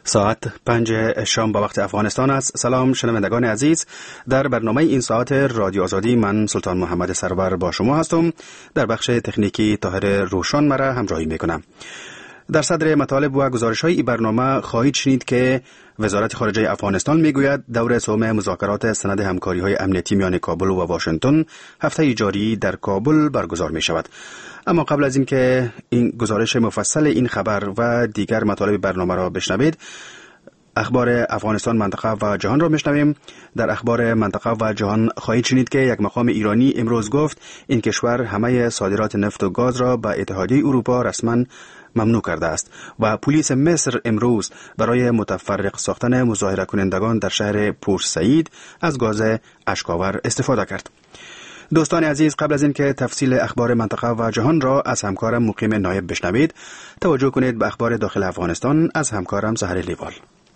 ساعت 5 شام با وقت افغانستان است. سلام شنوندگان عزیز، در برنامه این ساعت رادیو آزادی من سلطان محمد سرور با شما هستم. در بخش تکنیکی طاهر روشن مرا همراهی میکنم. در صدر مطالب و گزارش‌های این برنامه خواهید شنید که وزارت خارجه افغانستان میگوید دور سوم مذاکرات سند همکاری‌های امنیتی میان کابل و واشنگتن هفته جاری در کابل برگزار می شود. اما قبل از اینکه این گزارش مفصل این خبر و دیگر مطالب برنامه را بشنوید، اخبار افغانستان، منطقه و جهان را میشنویم. در اخبار منطقه و جهان خواهید شنید که یک مقام ایرانی امروز گفت این کشور همه صادرات نفت و گاز را به اتحادیه اروپا رسما ممنوع کرده است و پلیس مصر امروز برای متفرق ساختن مظاهره کنندگان در شهر پورسعید از گاز اشک‌آور استفاده کرد. دوستان عزیز، قبل از اینکه تفصیل اخبار منطقه و جهان را از همکارم مقیم نایب بشنوید، توجه کنید به اخبار داخل افغانستان از همکارم سحر لیوال.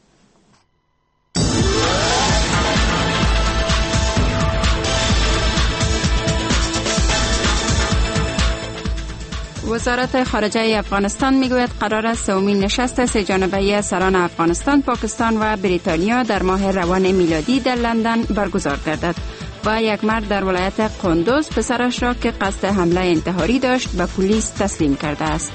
وزارت خارجه افغانستان میگوید قرار است سومین نشست سه جانبه سران افغانستان، پاکستان و بریتانیا در ماه روان میلادی در لندن برگزار گردد و یک مرد در ولایت قندوز پسرش را که قصد حمله انتحاری داشت به پلیس تسلیم کرده است.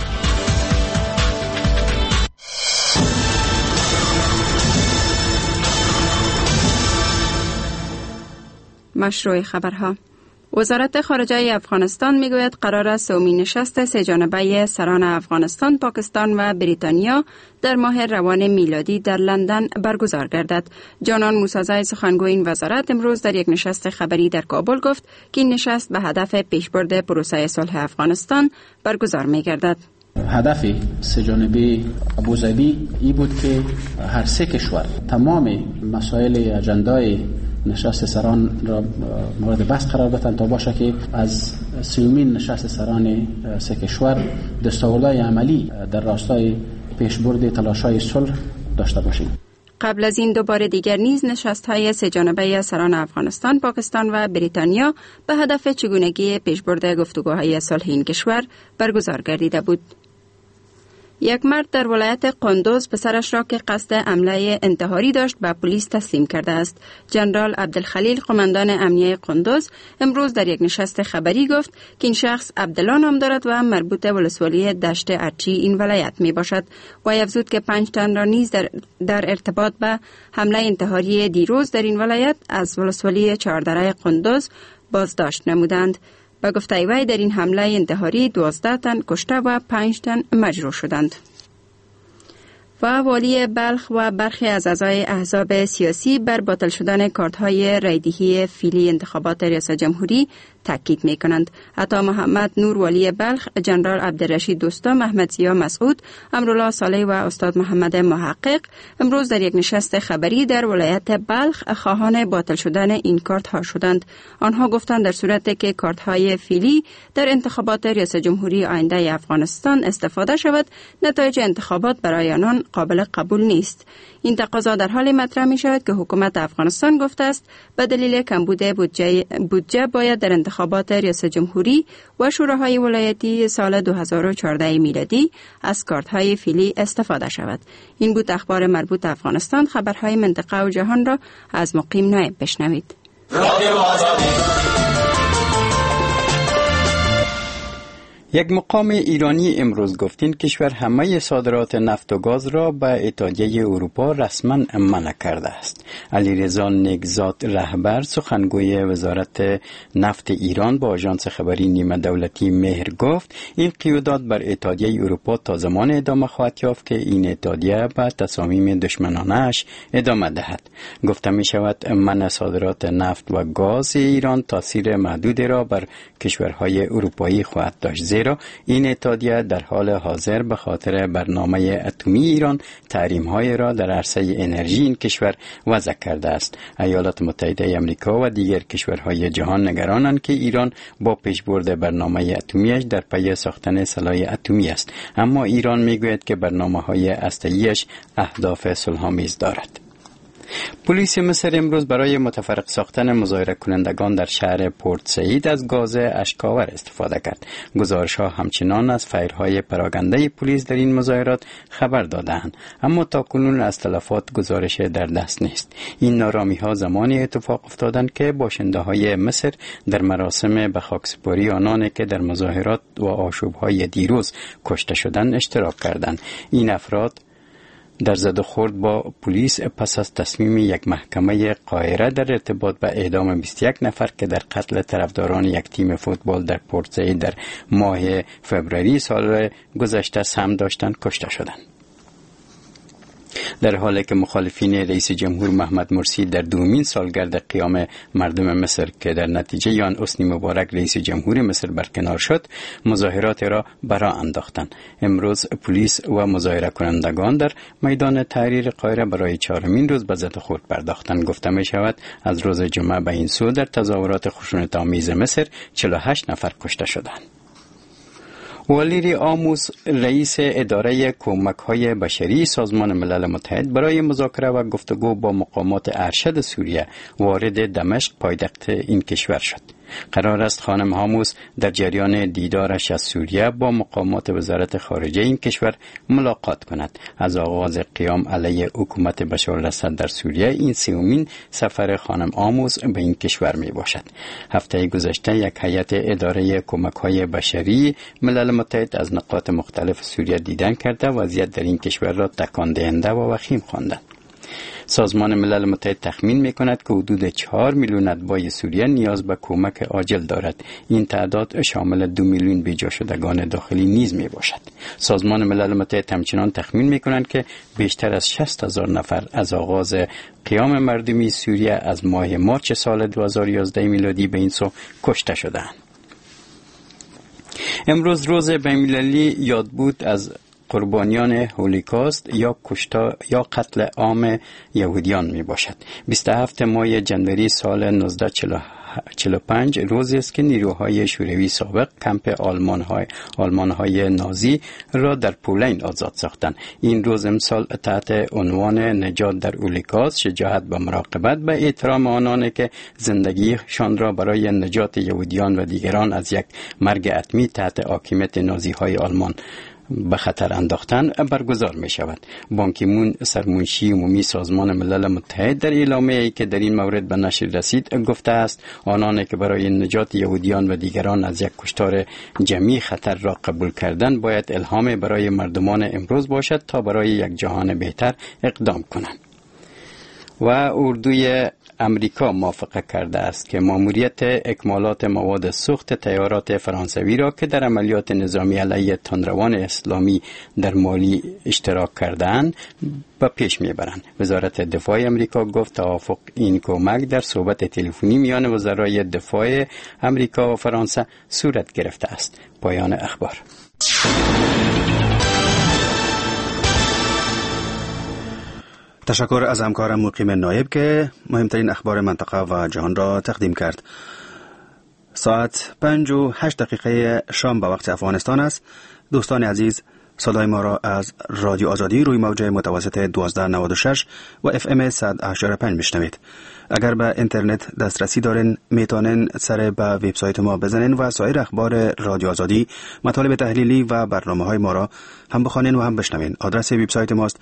مشروع خبرها. وزارت خارجه افغانستان میگوید قرار است سومین نشست سه جانبه سران افغانستان، پاکستان و بریتانیا در ماه روان میلادی در لندن برگزار گردد. جانان موسیزی سخنگوی این وزارت امروز در یک نشست خبری در کابل گفت که این نشست به هدف پیشبرد پروسه صلح افغانستان برگزار می گردد. هدف سه جانبه ابوظبی ای بود که هر سه کشور تمام مسائل اجندای نشست سران را مورد بحث قرار دادند تا باشه که از سومین نشست سران سه کشور دستاوردهای عملی در راستای پیشبرد تلاش‌های صلح داشته باشیم. قبل از این دوباره دیگر نیز نشست‌های سه جانبه سران افغانستان، پاکستان و بریتانیا به هدف چگونگی پیشبرد گفتگوهای صلح این کشور برگزار گردیده بود. یک مرد در ولایت قندوز پسرش را که قصد حمله انتحاری داشت به پلیس تسلیم کرده است. جنرال عبدالخلیل قماندان امنیه قندوز امروز در یک نشست خبری گفت که این شخص عبدالله نام دارد و مربوط ولسوالی دشت ارچی این ولایت می باشد و افزود که 5 تن را نیز در ارتباط به حمله انتحاری دیروز در این ولایت از ولسوالی چهاردره قندوز بازداشت نمودند. به گفته وی در این حمله انتحاری 12 تن کشته و 5 تن مجروح شدند. و والی بلخ و برخی از اعضای احزاب سیاسی بر باطل شدن کارت‌های رایدهی فیلی انتخابات ریاست جمهوری تاکید می‌کنند. عطا محمد نور والی بلخ، جنرال عبدالرشید دوستم، احمد ضیا مسعود، امرالله صالح و استاد محمد محقق امروز در یک نشست خبری در ولایت بلخ خواهان باطل شدن این کارت‌ها شدند. آنها گفتند در صورتی که کارت‌های فیلی در انتخابات ریاست جمهوری آینده افغانستان استفاده شود، نتایج انتخابات برای آنان قابل قبول نیست. این تقاضا در حال مطرح می شود که حکومت افغانستان گفته است به دلیل کمبود بودجه باید در انتخابات ریاست جمهوری و شوراهای ولایتی سال 2014 میلادی از کارت‌های فیلی استفاده شود. این بود اخبار مربوط افغانستان. خبرهای منطقه و جهان را از مقیم نایب بشنوید. یک مقام ایرانی امروز گفت این کشور همه صادرات نفت و گاز را به اتحادیه اروپا رسما منع کرده است. علیرضا نگزاد رهبر سخنگوی وزارت نفت ایران با آژانس خبری نیمه دولتی مهر گفت این قیودات بر اتحادیه اروپا تا زمان ادامه خواهد یافت که این اتحادیه به تصامیم دشمنانش ادامه دهد. گفته می شود منع صادرات نفت و گاز ایران تاثیر محدودی را بر کشورهای اروپایی خواهد داشت، زیرا این اتحادیه در حال حاضر به خاطر برنامه اتمی ایران تحریم‌های را در عرصه انرژی این کشور وضع کرده است. ایالات متحده آمریکا و دیگر کشورهای جهان نگرانند که ایران با پیشبرد برنامه اتمیش در پی ساختن سلاح اتمی است، اما ایران میگوید که برنامه‌های هسته‌ایش اهداف صلح‌آمیز دارد. پلیس مصر امروز برای متفرق ساختن مظاهره کنندگان در شهر پورت سعید از گاز اشک‌آور استفاده کرد. گزارش‌ها همچنان از فایرهای پراکنده پلیس در این مظاهرات خبر دادند، اما تاکنون از تلفات گزارش در دست نیست. این نارامی‌ها زمانی اتفاق افتادند که باشنده‌های مصر در مراسم به خاکسپاری آنانی که در مظاهرات و آشوب‌های دیروز کشته شدند اشتراک کردند. این افراد در زد و خورد با پلیس پس از تصمیم یک محکمه قاهره در ارتباط به اعدام 21 نفر که در قتل طرفداران یک تیم فوتبال در پورت سعید در ماه فوریه سال گذشته سهم داشتند کشته شدند. در حالی که مخالفین رئیس جمهور محمد مرسی در دومین سالگرد قیام مردم مصر که در نتیجه آن حسنی مبارک رئیس جمهور مصر برکنار شد، مظاهرات را برا انداختند. امروز پلیس و مظاهره کنندگان در میدان تحریر قاهره برای 4مین روز به زد و خورد پرداختند. گفته می شود از روز جمعه به این سو در تظاهرات خشونت‌آمیز مصر 48 نفر کشته شدند. والیری آموس رئیس اداره کمک‌های بشری سازمان ملل متحد برای مذاکره و گفتگو با مقامات ارشد سوریه وارد دمشق پایتخت این کشور شد. قرار است خانم آموس در جریان دیدارش از سوریه با مقامات وزارت خارجه این کشور ملاقات کند. از آغاز قیام علیه حکومت بشار الاسد در سوریه این سومین سفر خانم آموس به این کشور می باشد. هفته گذشته یک هیئت اداره کمک‌های بشری ملل متحد از نقاط مختلف سوریه دیدن کرده وضعیت در این کشور را تکان دهنده و وخیم خواندند. سازمان ملل متحد تخمین می‌کند که حدود 4 میلیون اتباع سوریه نیاز به کمک عاجل دارد. این تعداد شامل 2 میلیون بیجا شدگان داخلی نیز میباشد. سازمان ملل متحد همچنان تخمین می‌کند که بیشتر از 60,000 نفر از آغاز قیام مردمی سوریه از ماه مارچ سال 2011 میلادی به این سو کشته شدند. امروز روز بین‌المللی یاد بود از قربانیان هولوکاست یا قتل عام یهودیان می باشد. 27 ماه جنوری سال 1945 روزی است که نیروهای شوروی سابق کمپ آلمان‌های نازی را در پولند آزاد ساختند. این روز امسال تحت عنوان نجات در هولوکاست، شجاعت و مراقبت به احترام آنانی که زندگیشان را برای نجات یهودیان و دیگران از یک مرگ حتمی تحت حاکمیت نازی‌های آلمان به خطر انداختن برگزار می شود. بان کی مون سرمنشی عمومی سازمان ملل متحد در اعلامیه‌ای که در این مورد به نشر رسید گفته است آنانی که برای نجات یهودیان و دیگران از یک کشتار جمعی خطر را قبول کردند باید الهام برای مردمان امروز باشد تا برای یک جهان بهتر اقدام کنند. و اردوی امریکا موافقه کرده است که ماموریت اکمالات مواد سوخت طیارات فرانسوی را که در عملیات نظامی علیه تندروان اسلامی در مالی اشتراک کردند به پیش میبرند. وزارت دفاع امریکا گفت توافق این کمک در صحبت تلفنی میان وزرای دفاع امریکا و فرانسه صورت گرفته است. پایان اخبار. تشکر از همکارم مقیم نایب که مهمترین اخبار منطقه و جهان را تقدیم کرد. ساعت 5:08 شام به وقت افغانستان است. دوستان عزیز، صدای ما را از رادیو آزادی روی موج متوسط 1296 و FM 100.5 میشنوید. اگر به اینترنت دسترسی دارین میتونین سر به وبسایت ما بزنین و سایر اخبار رادیو آزادی، مطالب تحلیلی و برنامه‌های ما را هم بخوانین و هم بشنوین. آدرس وبسایت ماست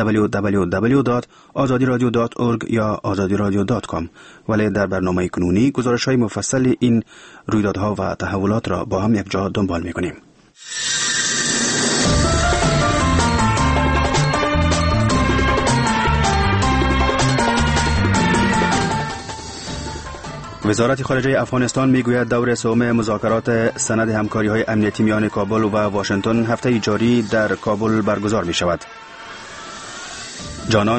www.azadiradio.org یا azadiradio.com. ولی در برنامه کنونی گزارش‌های مفصل این رویدادها و تحولات را با هم یک جا دنبال می‌کنیم. وزارت خارجه افغانستان میگوید دور سوم مذاکرات سند همکاری‌های امنیتی میان کابل و واشنگتن هفته جاری در کابل برگزار می شود. جانان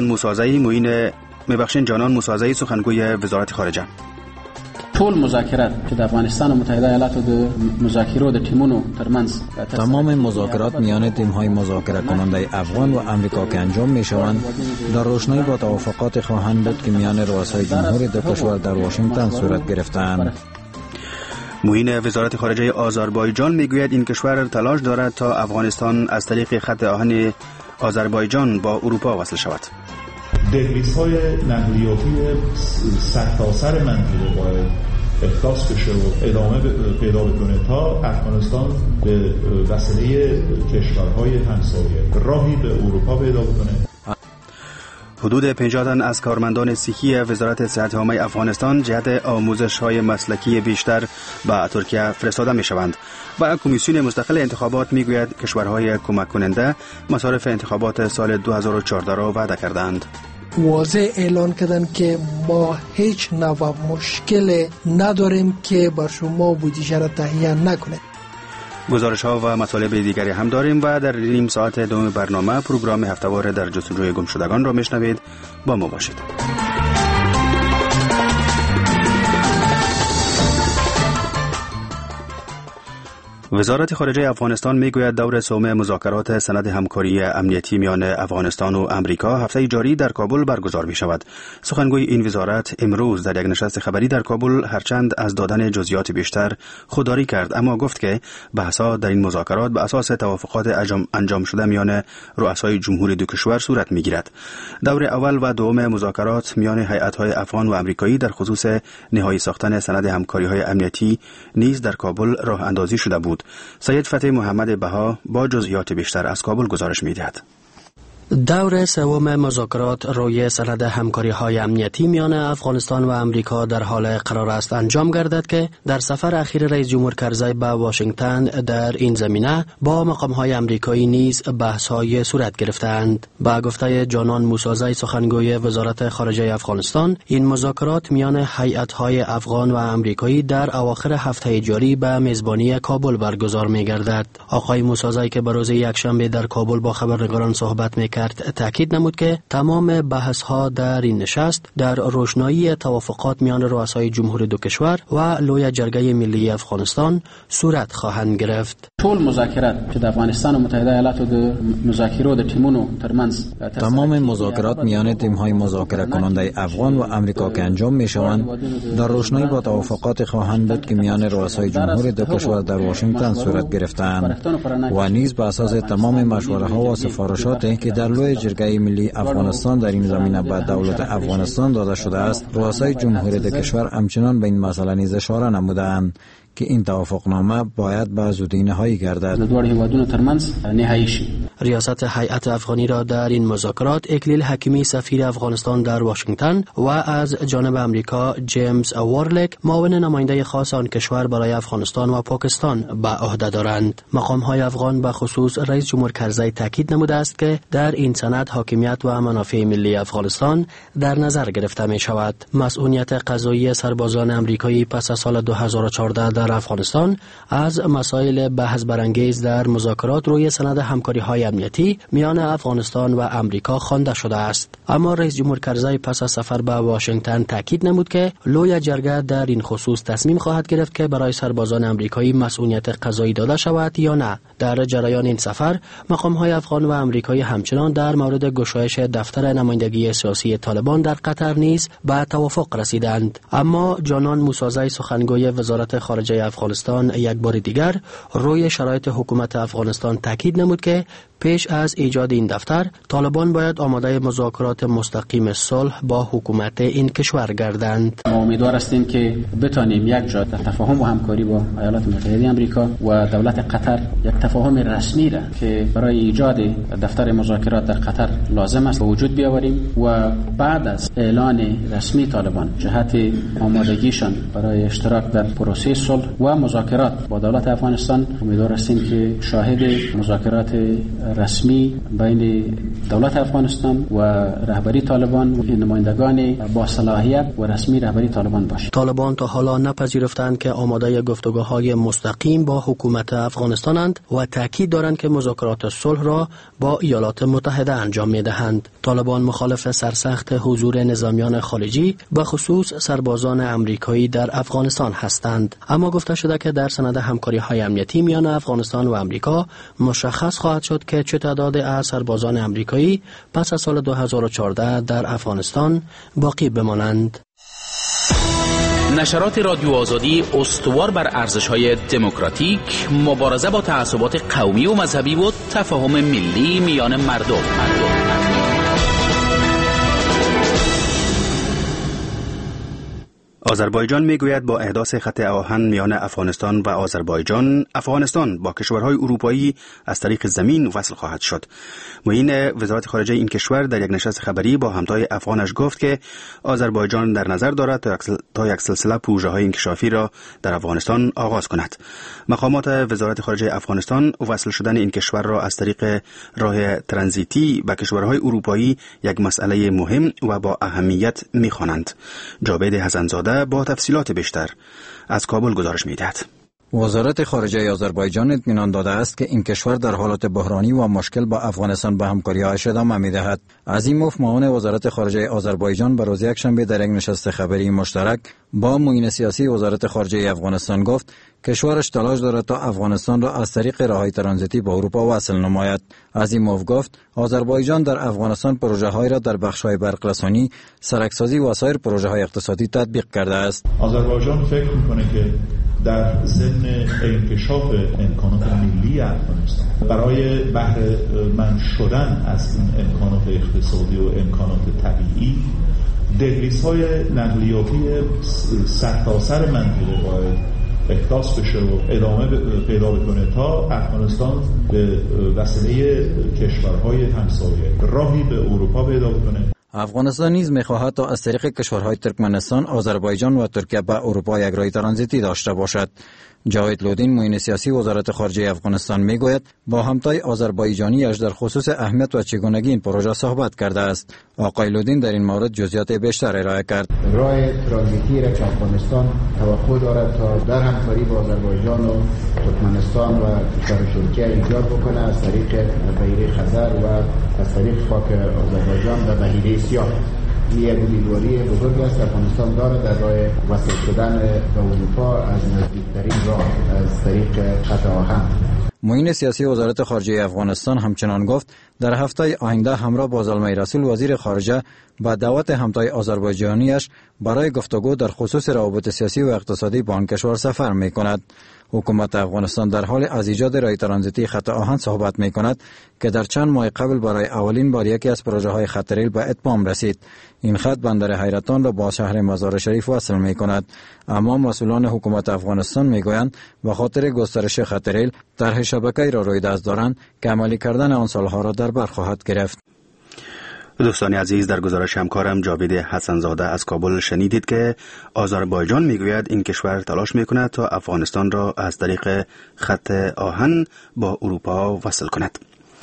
موسازی سخنگوی وزارت خارجه: ټول مذاکرات چې د افغانستان و متحده ایالاتو د مذاکرو د ټیمونو ترمنځ تمام مذاکرات میان تیم‌های مذاکره کننده افغان و آمریکا که انجام می‌شوند در روشنایی با توافقات خواهند بود که میان رؤسای جمهور دو کشور در واشنگتن صورت گرفته‌اند. معین وزارت خارجه آذربایجان میگوید این کشور تلاش دارد تا افغانستان از طریق خط آهن آذربایجان با اروپا وصل شود. دهلیزهای نقلیاتی سرتاسر منطقه باید احداث بشه و ادامه پیدا بکنه تا افغانستان به وسیله کشورهای همسایه راهی به اروپا پیدا بکنه. حدود 50 تن از کارمندان صحی وزارت صحت عامه افغانستان جهت آموزش‌های مسلکی بیشتر به ترکیه فرستاده می‌شوند و کمیسیون مستقل انتخابات می‌گوید کشورهای کمک کننده مصارف انتخابات سال 2014 را وعده کردند. واضح اعلان کردن که ما هیچ نوع مشکل نداریم که بر شما بودجه را تهیه نکنه. گزارش ها و مطالب دیگری هم داریم و در نیم ساعت دوم برنامه پروگرام هفته‌وار در جستجوی گمشدگان را میشنوید. با ما باشید. وزارت خارجه افغانستان میگوید دور سوم مذاکرات سند همکاری امنیتی میان افغانستان و امریکا هفته جاری در کابل برگزار می شود. سخنگوی این وزارت امروز در یک نشست خبری در کابل هرچند از دادن جزئیات بیشتر خودداری کرد، اما گفت که بحث‌ها در این مذاکرات به اساس توافقات انجام شده میان رؤسای جمهور دو کشور صورت میگیرد. دور اول و دوم مذاکرات میان هیئت‌های افغان و امریکایی در خصوص نهایی ساختن سند همکاری‌های امنیتی نیز در کابل راه اندازی شده بود. سید فتح محمد بها با جزئیات بیشتر از کابل گزارش می‌دهد. دور سوم مذاکرات روی سند همکاری‌های امنیتی میان افغانستان و امریکا در حال قرار است انجام گردد که در سفر اخیر رئیس جمهور کرزی به واشنگتن در این زمینه با مقام‌های امریکایی نیز بحث‌های صورت گرفتند. با گفته جانان موسازی سخنگوی وزارت خارجه افغانستان، این مذاکرات میان هیئت‌های افغان و امریکایی در اواخر هفته جاری به میزبانی کابل برگزار می‌گردد. آقای موسازی که به روز یکشنبه در کابل با خبرنگاران صحبت می‌کرد تاکید نمود که تمام بحث‌ها در این نشست در روشنایی توافقات میان رؤسای جمهور دو کشور و لوی جرگه ملی افغانستان صورت خواهند گرفت. ټول مذاکرات چې د افغانستان و متحده ایالاتو د مذاکرو د ټیمونو ترمنځ تمام مذاکرات میان تیم‌های مذاکره کننده افغان و امریکا که انجام می‌شوند در روشنایی با توافقات خواهند بود که میان رؤسای جمهور دو کشور در واشنگتن صورت گرفتند و نیز به اساس تمام مشوره‌ها و سفارشاتی که در لوی جرگه ملی افغانستان در این زمینه به دولت افغانستان داده شده است، رؤسای جمهور دو کشور همچنان به این مسئله نیز اشاره نمودند که این توافقنامه باید به زودی نهایی گردد. ریاست هیئت افغانی را در این مذاکرات اکلیل حکیمی سفیر افغانستان در واشنگتن و از جانب امریکا جیمز وارلک معاون نماینده خاص آن کشور برای افغانستان و پاکستان به عهده دارند. مقام‌های افغان به خصوص رئیس جمهور کرزی تاکید نموده است که در این سند حاکمیت و منافع ملی افغانستان در نظر گرفته می شود. مسئولیت قضایی سربازان امریکایی پس از سال 2014 در افغانستان از مسائل بحث برانگیز در مذاکرات روی سند همکاری‌های امنیتی میان افغانستان و امریکا خوانده شده است. اما رئیس جمهور کرزی پس از سفر به واشنگتن تاکید نمود که لوی جرگه در این خصوص تصمیم خواهد گرفت که برای سربازان امریکایی مسئولیت قضایی داده شود یا نه. در جریان این سفر مقام‌های افغان و امریکایی همچنان در مورد گشایش دفتر نمایندگی سیاسی طالبان در قطر نیز به توافق رسیدند. اما جانان موسازی سخنگوی وزارت خارجه افغانستان یک بار دیگر روی شرایط حکومت افغانستان تاکید نمود که پیش از ایجاد این دفتر طالبان باید آماده مذاکرات مستقیم صلح با حکومت این کشور گردند. ما امیدوار هستیم که بتانیم یک جا در تفاهم و همکاری با ایالات متحده آمریکا و دولت قطر یک تفاهم رسمی را که برای ایجاد دفتر مذاکرات در قطر لازم است به وجود بیاوریم و بعد از اعلان رسمی طالبان جهت آمادگیشان برای اشتراک در پروسه صلح و مذاکرات با دولت افغانستان امیدوار هستیم که شاهد مذاکرات رسمی بین دولت افغانستان و رهبری طالبان و نمایندگان با صلاحیت و رسمی رهبری طالبان باشد. طالبان تا حالا نپذیرفتند که آماده گفتگوهای مستقیم با حکومت افغانستانند و تاکید دارند که مذاکرات صلح را با ایالات متحده انجام می‌دهند. طالبان مخالف سرسخت حضور نظامیان خارجی به خصوص سربازان امریکایی در افغانستان هستند. اما گفته شده که در سند همکاری‌های امنیتی میان افغانستان و امریکا مشخص خواهد شد که چه تعداد از سربازان امریکایی پس از سال 2014 در افغانستان باقی بمانند. نشرات رادیو آزادی استوار بر ارزش‌های دموکراتیک، مبارزه با تعصبات قومی و مذهبی و تفاهم ملی میان مردم. آذربایجان میگوید با احداث خط آهن میان افغانستان و آذربایجان، افغانستان با کشورهای اروپایی از طریق زمین وصل خواهد شد. معین وزارت خارجه این کشور در یک نشست خبری با همتای افغانش گفت که آذربایجان در نظر دارد تا یک سلسله پروژه‌های انکشافی را در افغانستان آغاز کند. مقامات وزارت خارجه افغانستان وصل شدن این کشور را از طریق راه ترانزیتی به کشورهای اروپایی یک مسئله مهم و با اهمیت می‌خوانند. جاوید حسن‌زاده با تفصیلات بیشتر از کابل گزارش می‌دهد. وزارت خارجه آذربایجان اطمینان داده است که این کشور در حالت بحرانی و مشکل با افغانستان به همکاری‌هایش ادامه می‌دهد. عظیموف معاون وزارت خارجه آذربایجان به روز یکشنبه در یک نشست خبری مشترک با معین سیاسی وزارت خارجه افغانستان گفت کشورش تلاش دارد تا افغانستان را از طریق راه‌های ترانزیتی به اروپا وصل نماید. عظیموف گفت آذربایجان در افغانستان پروژه‌های را در بخش‌های برق‌رسانی، سرک‌سازی و سایر پروژه‌های اقتصادی تطبیق کرده است. آذربایجان فکر می‌کند که در ضمن انکشاف امکانات ملی افغانستان برای بهره مند شدن از این امکانات اقتصادی و امکانات طبیعی، دهلیزهای نقلیاتی سرتاسر منطقه باید احداث بشه و ادامه پیدا بکنه تا افغانستان به وسیله کشورهای همسایه راهی به اروپا پیدا بکنه. افغانستان نیز می‌خواهد تا از طریق کشورهای ترکمنستان، آذربایجان و ترکیه به اروپا یک راه ترانزیتی داشته باشد. جاوید لودین معین سیاسی وزارت خارجه افغانستان میگوید با همتای آذربایجانیش در خصوص اهمیت و چگونگی این پروژه صحبت کرده است. آقای لودین در این مورد جزئیات بیشتر ارائه کرد. راه ترانزیتی را که افغانستان توقع دارد تا در همکاری با آذربایجان و ترکمنستان و کشور ترکیه ایجاد بکنه از طریق بحیره خزر و از طریق خاک آذربایجان و بحیره سیاه. این یک امیدواری بزرگ است افغانستان دارد در راه وصل شدن به اروپا از نزدیکترین راه از طریق خط آهن. معین سیاسی وزارت خارجه افغانستان همچنان گفت در هفته آینده همراه با زلمه رسول وزیر خارجه با دعوت همتای آذربایجانیش برای گفتگو در خصوص روابط سیاسی و اقتصادی با آن کشور سفر می کند. حکومت افغانستان در حال از ایجاد راه ترانزیتی خط آهن صحبت می کند که در چند ماه قبل برای اولین بار یکی از پروژه های خط ریل به اتمام رسید. این خط بندر حیرتان را با شهر مزار شریف وصل می کند. اما مسئولان حکومت افغانستان می گویند به خاطر گسترش خط ریل طرح شبکه‌ای را روی دست دارند که عملی کردن آن سالها را در بر خواهد گرفت. دوستان عزیز، در گزارش همکارم جاوید حسن‌زاده از کابل شنیدید که آذربایجان میگوید این کشور تلاش میکند تا افغانستان را از طریق خط آهن با اروپا وصل کند.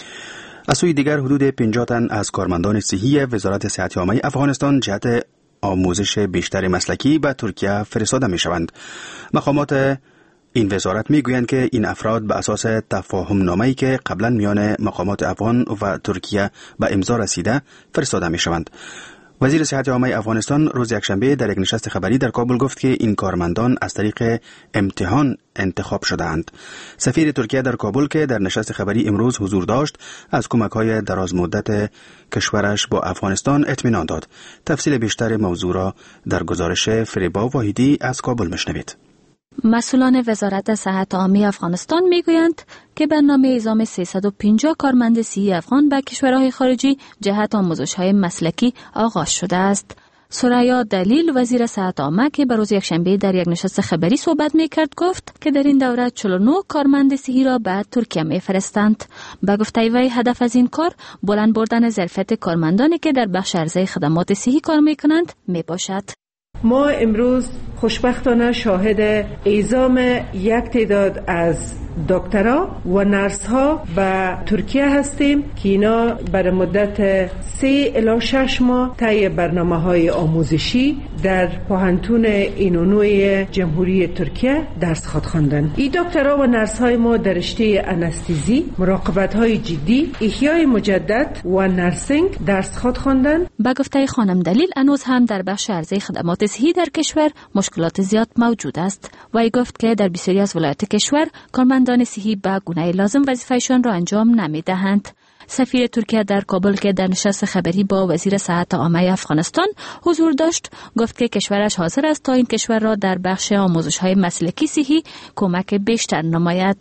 از سوی دیگر حدود 50 تن از کارمندان صحی وزارت صحت عامه افغانستان جهت آموزش بیشتر مسلکی به ترکیه فرستاده میشوند. مقامات این وزارت میگویند که این افراد به اساس تفاهم نامه‌ای که قبلا میان مقامات افغان و ترکیه به امضا رسیده فرستاده میشوند. وزیر صحت عامه افغانستان روز یکشنبه در یک نشست خبری در کابل گفت که این کارمندان از طریق امتحان انتخاب شده‌اند. سفیر ترکیه در کابل که در نشست خبری امروز حضور داشت از کمک‌های دراز مدت کشورش با افغانستان اطمینان داد. تفصیل بیشتر موضوع را در گزارش فریبا واحدی از کابل میشنوید. مسئولان وزارت صحت عامه افغانستان میگویند که برنامه اعزام 350 کارمند صحی افغان به کشورهای خارجی جهت آموزش‌های مسلکی آغاز شده است. ثریا دلیل وزیر صحت عامه که به روز یکشنبه در یک نشست خبری صحبت میکرد گفت که در این دوره 49 کارمند صحی را به ترکیه میفرستند. به گفته وی هدف از این کار بلند بردن ظرفیت کارمندانی که در بخش عرضه خدمات صحی کار میکنند میباشد. ما امروز خوشبختانه شاهد اعزام یک تعداد از دکترها و نرس ها به ترکیه هستیم که اینا برای مدت 3 الی 6 ماه طی برنامه های آموزشی در پوهنتون اینونوی جمهوری ترکیه درس خواندند. این دکترها و نرس های ما در رشته انستزی، مراقبت های جدی، احیای مجدد و نرسینگ درس خواندند. به گفته خانم دلیل هنوز هم در بخش عرضه خدمات صحی در کشور مشکلات زیاد موجود است. وی گفت که در بسیاری از ولایات کشور کارمندان صحی به گونه لازم وظیفه‌شان را انجام نمی‌دهند. سفیر ترکیه در کابل که در نشست خبری با وزیر صحت عامه افغانستان حضور داشت گفت که کشورش حاضر است تا این کشور را در بخش آموزش‌های مسلکی صحی کمک بیشتر نماید.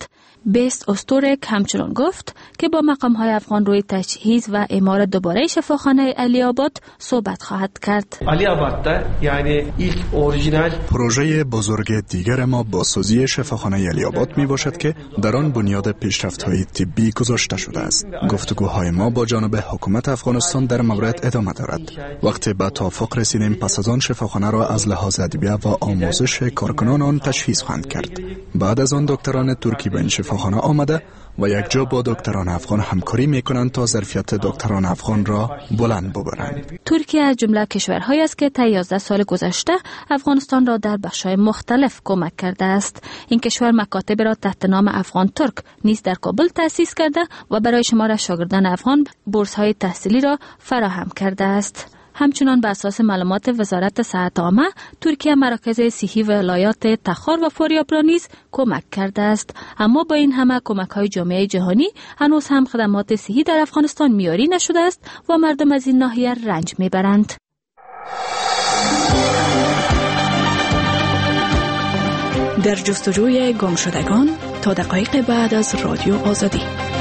بیست استورک همچنان گفت که با مقام‌های افغان روی تجهیز و اعمار دوباره شفاخانه علی آباد صحبت خواهد کرد. علی آباد یعنی یک اورجینال پروژه بزرگ دیگر ما بازسازی شفاخانه علی آباد می باشد که در آن بنیاد پیشرفت‌های طبی گذاشته شده است. گفتگوهای ما با جانب حکومت افغانستان در مورد ادامه دارد. وقتی به توافق رسیدیم پس از آن شفاخانه را از لحاظ ادویه و آموزش کارکنان آن تجهیز خواهند کرد. بعد از آن دکتران ترکی به این شفاخانه آمده و یک جا با دکتران افغان همکاری میکنند تا ظرفیت دکتران افغان را بلند ببرند. ترکیه از جمله کشورهایی است که تا 11 سال گذشته افغانستان را در بخش‌های مختلف کمک کرده است. این کشور مکاتب را تحت نام افغان ترک نیز در کابل تأسیس کرده و برای شمار شاگردان افغان بورس‌های تحصیلی را فراهم کرده است. همچنان بر اساس معلومات وزارت صحت عامه، ترکیه مراکز صحی ولایات تخار و فاریاب را نیز کمک کرده است. اما با این همه کمک‌های جامعه جهانی هنوز هم خدمات صحی در افغانستان معیاری نشده است و مردم از این ناحیه رنج میبرند. در جستجوی گمشدگان تا دقایق بعد از رادیو آزادی.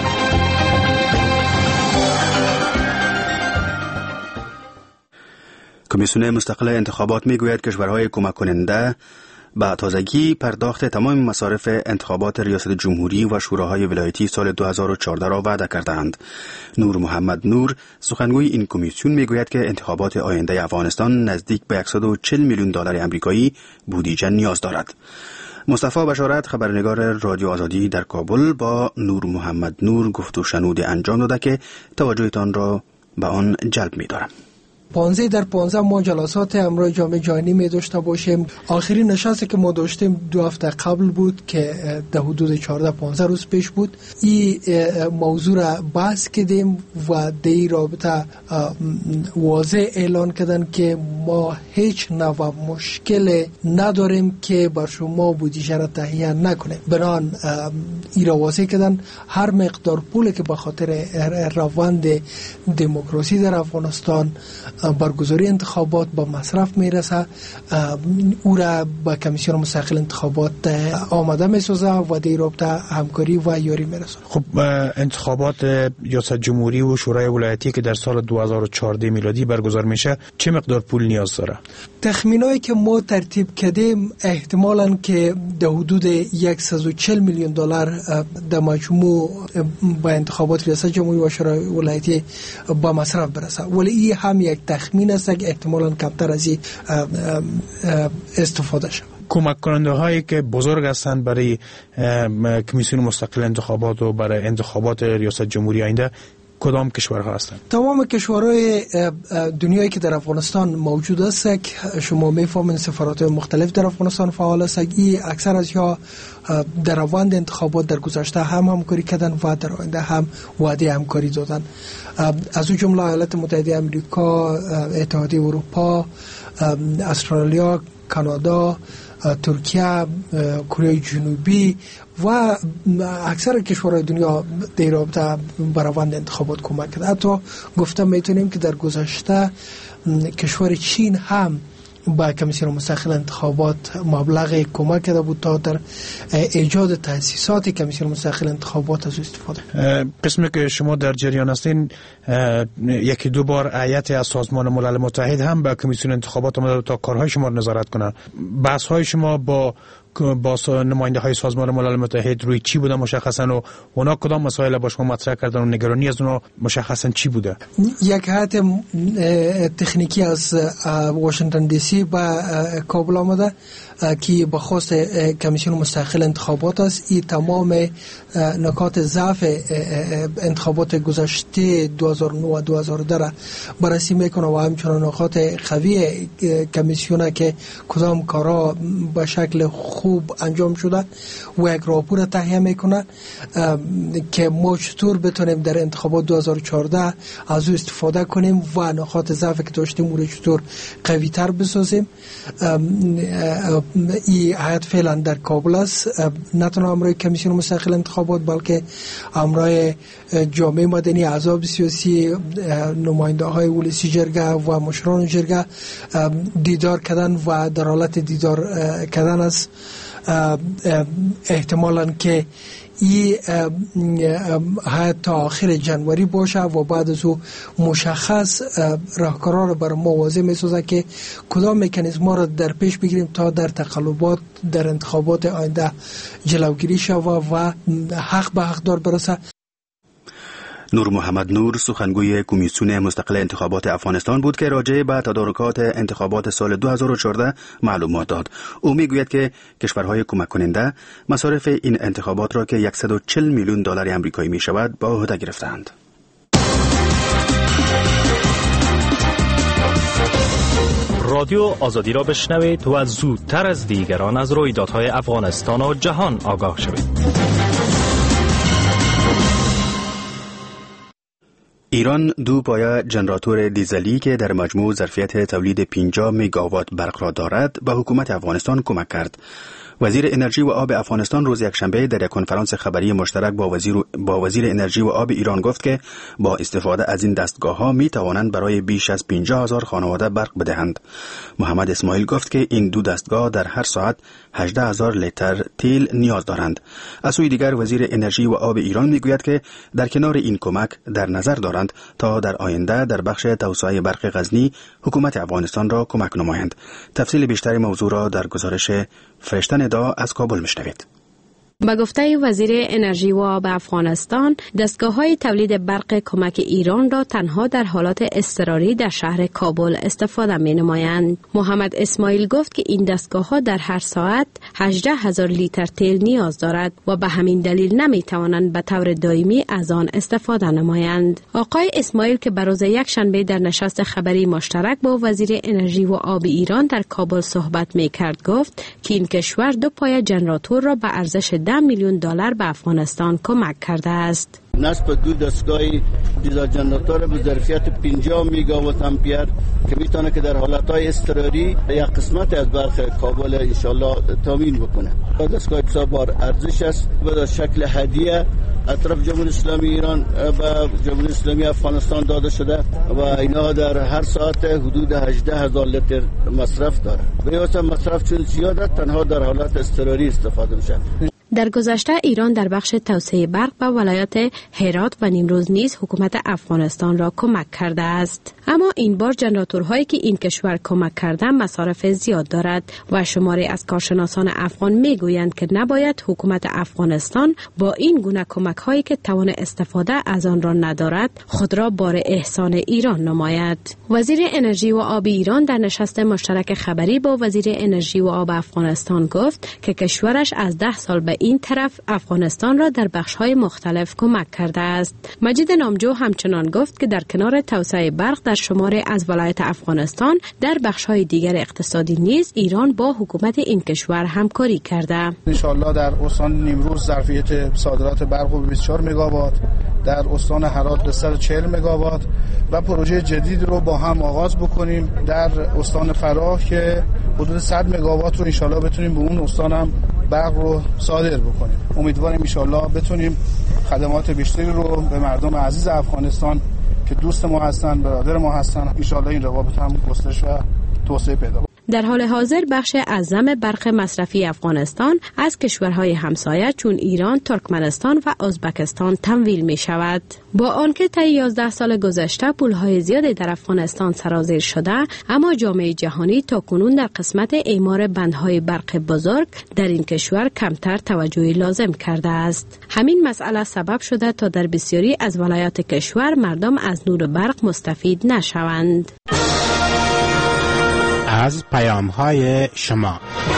کمیسیون مستقل انتخابات میگوید کشورهای کمک کننده به تازگی پرداخت تمام مصارف انتخابات ریاست جمهوری و شوراهای ولایتی سال 2014 را وعده کردند. نور محمد نور سخنگوی این کمیسیون میگوید که انتخابات آینده افغانستان نزدیک به 140 میلیون دلار آمریکایی بودجه نیاز دارد. مصطفی بشارت خبرنگار رادیو آزادی در کابل با نور محمد نور گفت و شنود انجام داده که توجهتان را به آن جلب می‌دارم. 15 در 15 ما جلسات امروز جامعه جهانی می داشته باشیم. آخرین نشستی که ما داشتیم 2 هفته قبل بود که در حدود 14-15 روز پیش بود. این موضوع را بحث کردیم و در این رابطه واضح اعلان کردن که ما هیچ نوع مشکل نداریم که بر شما بودجه را تهیه نکنیم. بنان این را واضح کردن هر مقدار پولی که به خاطر روند دموکراسی در افغانستان برگزاری انتخابات با مصرف میرسه او را با کمیسیون مستقل انتخابات آماده میسازه و در رابطه همکاری و یاری میرسه. خب انتخابات ریاست جمهوری و شورای ولایتی که در سال 2014 میلادی برگزار میشه چه مقدار پول نیاز داره؟ تخمینایی که ما ترتیب کردیم احتمالاً که در حدود 140 میلیون دلار در مجموع با انتخابات ریاست جمهوری و شورای ولایتی با مصرف برسه. ولی این هم یک تخمین است که احتمالاً کمتر از این استفاده شود. کمک کننده هایی که بزرگ هستند برای کمیسیون مستقل انتخابات و برای انتخابات ریاست جمهوری آینده کدام کشورها هستند؟ تمام کشورهای دنیایی که در افغانستان موجود است شما میفهمید سفارت‌های مختلف در افغانستان فعال است. این اکثر از ها در روند انتخابات در گذشته هم همکاری کردن و در آینده هم وعده همکاری دادن. از اون جمله ایالات متحده آمریکا، اتحادیه اروپا، استرالیا، کانادا، ترکیه، کره جنوبی و اکثر کشورهای دنیا در رابطه با روند انتخابات کمک کرده. حتی گفتم میتونیم که در گذشته کشور چین هم با کمیسیون مستقل انتخابات مبلغ کمک کرده بود تا در ایجاد تأسیسات کمیسیون مستقل انتخابات از استفاده. قسمی که شما در جریان هستین یکی دو بار هیئت از سازمان ملل متحد هم به کمیسیون انتخابات آمده تا کارهای شما را نظارت کنه. بحث های شما با نماینده های سازمان ملل متحد روی چی بوده مشخصا و اونا کدام مسائل با شما مطرح کردن و نگرانی از اونا مشخصا چی بوده؟ یک هیئت تکنیکی از واشنگتن دی سی با کابل آمده که به خواست کمیسیون مستقل انتخابات است. این تمام نکات ضعف انتخابات گذشته 2009 و 2010 را بررسی میکنه و همچنان نکات قوی کمیسیون که کدام کارا به شکل خوب انجام شده و یک راپور تهیه میکنه که ما چطور بتونیم در انتخابات 2014 از او استفاده کنیم و نکات ضعف که داشتیم او را چطور قوی تر بسازیم. این هیئت فعلا در کابل است، نه تنها همراه کمیسیون مستقل انتخابات بلکه همراه جامعه مدنی، احزاب سیاسی، نماینده های ولسی جرگه و مشران جرگه دیدار کردن و در حالت دیدار کردن است. احتمالاً که این تا آخر جنوری باشه و بعد از او مشخص راهکارها رو برای ما واضح میسازه که کدام مکانیزم‌ها رو در پیش بگیریم تا در تقلبات در انتخابات آینده جلوگیری شود و حق به حقدار برسه. نور محمد نور سخنگوی کمیسیون مستقل انتخابات افغانستان بود که راجع به تدارکات انتخابات سال 2014 معلومات داد. او میگوید که کشورهای کمک کننده مصارف این انتخابات را که 140 میلیون دلار آمریکایی می شود به عهده گرفتند. رادیو آزادی را بشنوید و زودتر از دیگران از رویدادهای افغانستان و جهان آگاه شوید. ایران 2 پایه ژنراتور دیزلی که در مجموع ظرفیت تولید 50 مگاوات برق را دارد به حکومت افغانستان کمک کرد. وزیر انرژی و آب افغانستان روز یکشنبه در یک کنفرانس خبری مشترک با وزیر انرژی و آب ایران گفت که با استفاده از این دستگاه‌ها می توانند برای بیش از 50,000 خانواده برق بدهند. محمد اسماعیل گفت که این 2 دستگاه در هر ساعت 18,000 لیتر تیل نیاز دارند. از سوی دیگر وزیر انرژی و آب ایران میگوید که در کنار این کمک در نظر دارند تا در آینده در بخش توسعه برق غزنی حکومت افغانستان را کمک نمایند. تفصیل بیشتر موضوع را در گزارش فرشته ندا از کابل میشنوید. به گفته وزیر انرژی و آب افغانستان، دستگاه‌های تولید برق کمک ایران را تنها در حالات اضطراری در شهر کابل استفاده می‌نمایند. محمد اسماعیل گفت که این دستگاه‌ها در هر ساعت 18,000 لیتر تیل نیاز دارد و به همین دلیل نمی‌توانند به طور دائمی از آن استفاده نمایند. آقای اسماعیل که به روز یکشنبه در نشست خبری مشترک با وزیر انرژی و آب ایران در کابل صحبت می‌کرد گفت که این کشور 2 پایه ژنراتور را به ارزش 10 میلیون دلار به افغانستان کمک کرده است. نصب 2 دستگاه دیزل ژنراتور به ظرفیت 50 میگاوات امپیر که میتونه که در حالتهای اضطراری یک قسمت از برق کابل ان شاء الله تامین بکنه. دستگاه بسیار بار ارزش است به شکل هدیه از طرف جمهوری اسلامی ایران به جمهوری اسلامی افغانستان داده شده و اینا در هر ساعت حدود 18,000 لیتر مصرف داره. به واسه مصرف چون زیاده تنها در حالت اضطراری استفاده میشه. در گذشته ایران در بخش توسعه برق به ولایات هرات و نیمروز نیز حکومت افغانستان را کمک کرده است. اما این بار ژنراتورهایی که این کشور کمک کرده مصارف زیاد دارد و شماری از کارشناسان افغان میگویند که نباید حکومت افغانستان با این گونه کمک‌هایی که توان استفاده از آن را ندارد خود را بار احسان ایران نماید. وزیر انرژی و آب ایران در نشست مشترک خبری با وزیر انرژی و آب افغانستان گفت که کشورش از 10 سال به این طرف افغانستان را در بخش‌های مختلف کمک کرده است. مجید نامجو همچنان گفت که در کنار توسعه برق در شماری از ولایت افغانستان در بخش‌های دیگر اقتصادی نیز ایران با حکومت این کشور همکاری کرده. ان شاءالله در استان نیمروز ظرفیت صادرات برق به 24 مگاوات، در استان هرات به 140 مگاوات و پروژه جدید رو با هم آغاز بکنیم در استان فراه که حدود 100 مگاوات رو ان شاءالله بتونیم به اون استان هم برق رو صادر بکنیم. امیدواریم ان شاءالله بتونیم خدمات بیشتری رو به مردم عزیز افغانستان که دوست ما هستن، برادر ما هستن، ان شاءالله این روابط هم گسترش و توسعه پیدا کنه. در حال حاضر بخش اعظم برق مصرفی افغانستان از کشورهای همسایه چون ایران، ترکمنستان و ازبکستان تمویل می شود. با آنکه طی 11 سال گذشته پولهای زیادی در افغانستان سرازیر شده، اما جامعه جهانی تاکنون در قسمت اعمار بندهای برق بزرگ در این کشور کمتر توجهی لازم کرده است. همین مسئله سبب شده تا در بسیاری از ولایات کشور مردم از نور برق مستفید نشوند. از پیام‌های شما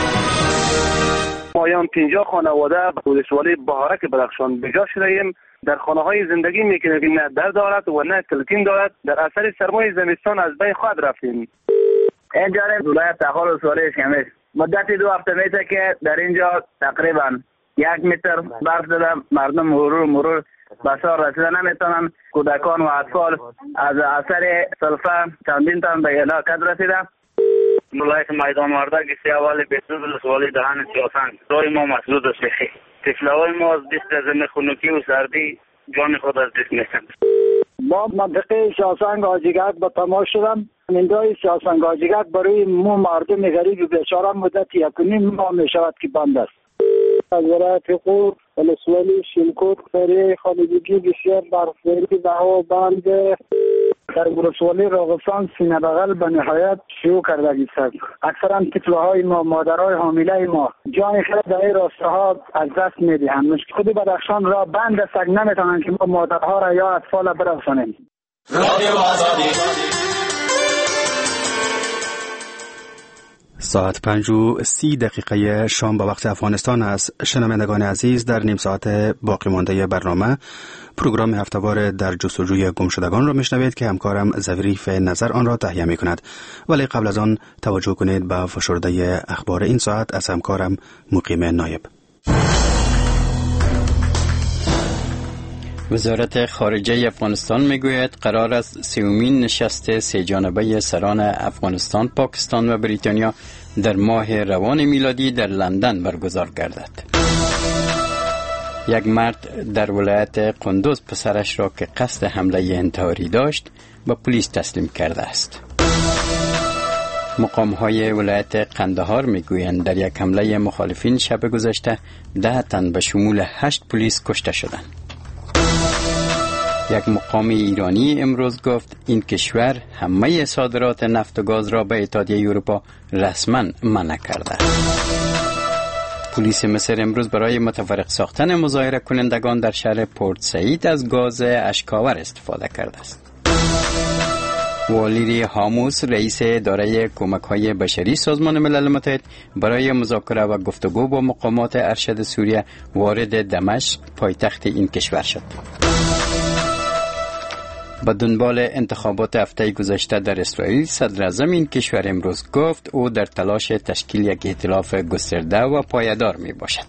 پایان 50 خانواده به ولسوالی بهارک بدخشان بجا شدیم. در خانه‌های زندگی میکنیم که نه در دارد و نه کلتین دارد. در اثر سرمای زمستان از بین خود رفتیم. اینجا ولایت تخار ولسوالی شمس مدت 2 هفته میشه که در اینجا تقریبا 1 متر برف زده. مردم مرور بسیار رسیده نمیتونن. کودکان و اطفال از اثر سلفه چندین تن به هلاکت رسیده. ولایت میدان وردک سیاوال بسود ولسوالی دهان سیاسان روی ما مسدود شیخی طفلای ما از دست زمین خنکی و سردی جان خود از دست میسند. با منطقه شاسنگ آجیگک با تماس شدم. مندای شاسنگ آجیگک برای مو مردم غریب بیچاره مدت 1.5 ماه میشود که بند است. از ولایت قور ولسوالی شیمکوت قریه خالدگی بسیار برفباری به هوا بند در ولسوالی راغستان سینه بغل به نهایت شروع کرده است. اکثرا طفلهای ما، مادرهای حامله ما جان خود در این راستاها از دست میدهند. خود بدخشان را بند است، نمیتونند که ما مادرها را یا اطفال برسانیم. رادیو آزادی. ساعت 5:30 شام با وقت افغانستان است. شنوندگان عزیز، در نیم ساعت باقی مانده برنامه پروگرام هفته‌وار در جستجوی گمشدگان را میشنوید که همکارم ظریف نظر آن را تهیه می کند. ولی قبل از آن توجه کنید به فشرده اخبار این ساعت از همکارم مقیم نایب. وزارت خارجه افغانستان میگوید قرار است 30مین نشست سه جانبه سران افغانستان، پاکستان و بریتانیا در ماه روان میلادی در لندن برگزار گردد. یک مرد در ولایت قندوز پسرش را که قصد حمله انتحاری داشت به پلیس تسلیم کرده است. مقام‌های ولایت قندهار میگویند در یک حمله مخالفین شب گذشته 10 تن به شمول 8 پلیس کشته شدند. یک مقام ایرانی امروز گفت این کشور همه صادرات نفت و گاز را به اتحادیه اروپا رسما منع کرده. پلیس مصر امروز برای متفرق ساختن مظاهره کنندگان در شهر پورت سعید از گاز اشکاور استفاده کرده است. والی هاموس رئیس اداره کمک‌های بشری سازمان ملل متحد برای مذاکره و گفتگو با مقامات ارشد سوریه وارد دمشق پایتخت این کشور شد. با دنبال انتخابات هفته گذشته در اسرائیل، صدر اعظم این کشور امروز گفت او در تلاش تشکیل یک ائتلاف گسترده و پایدار می باشد.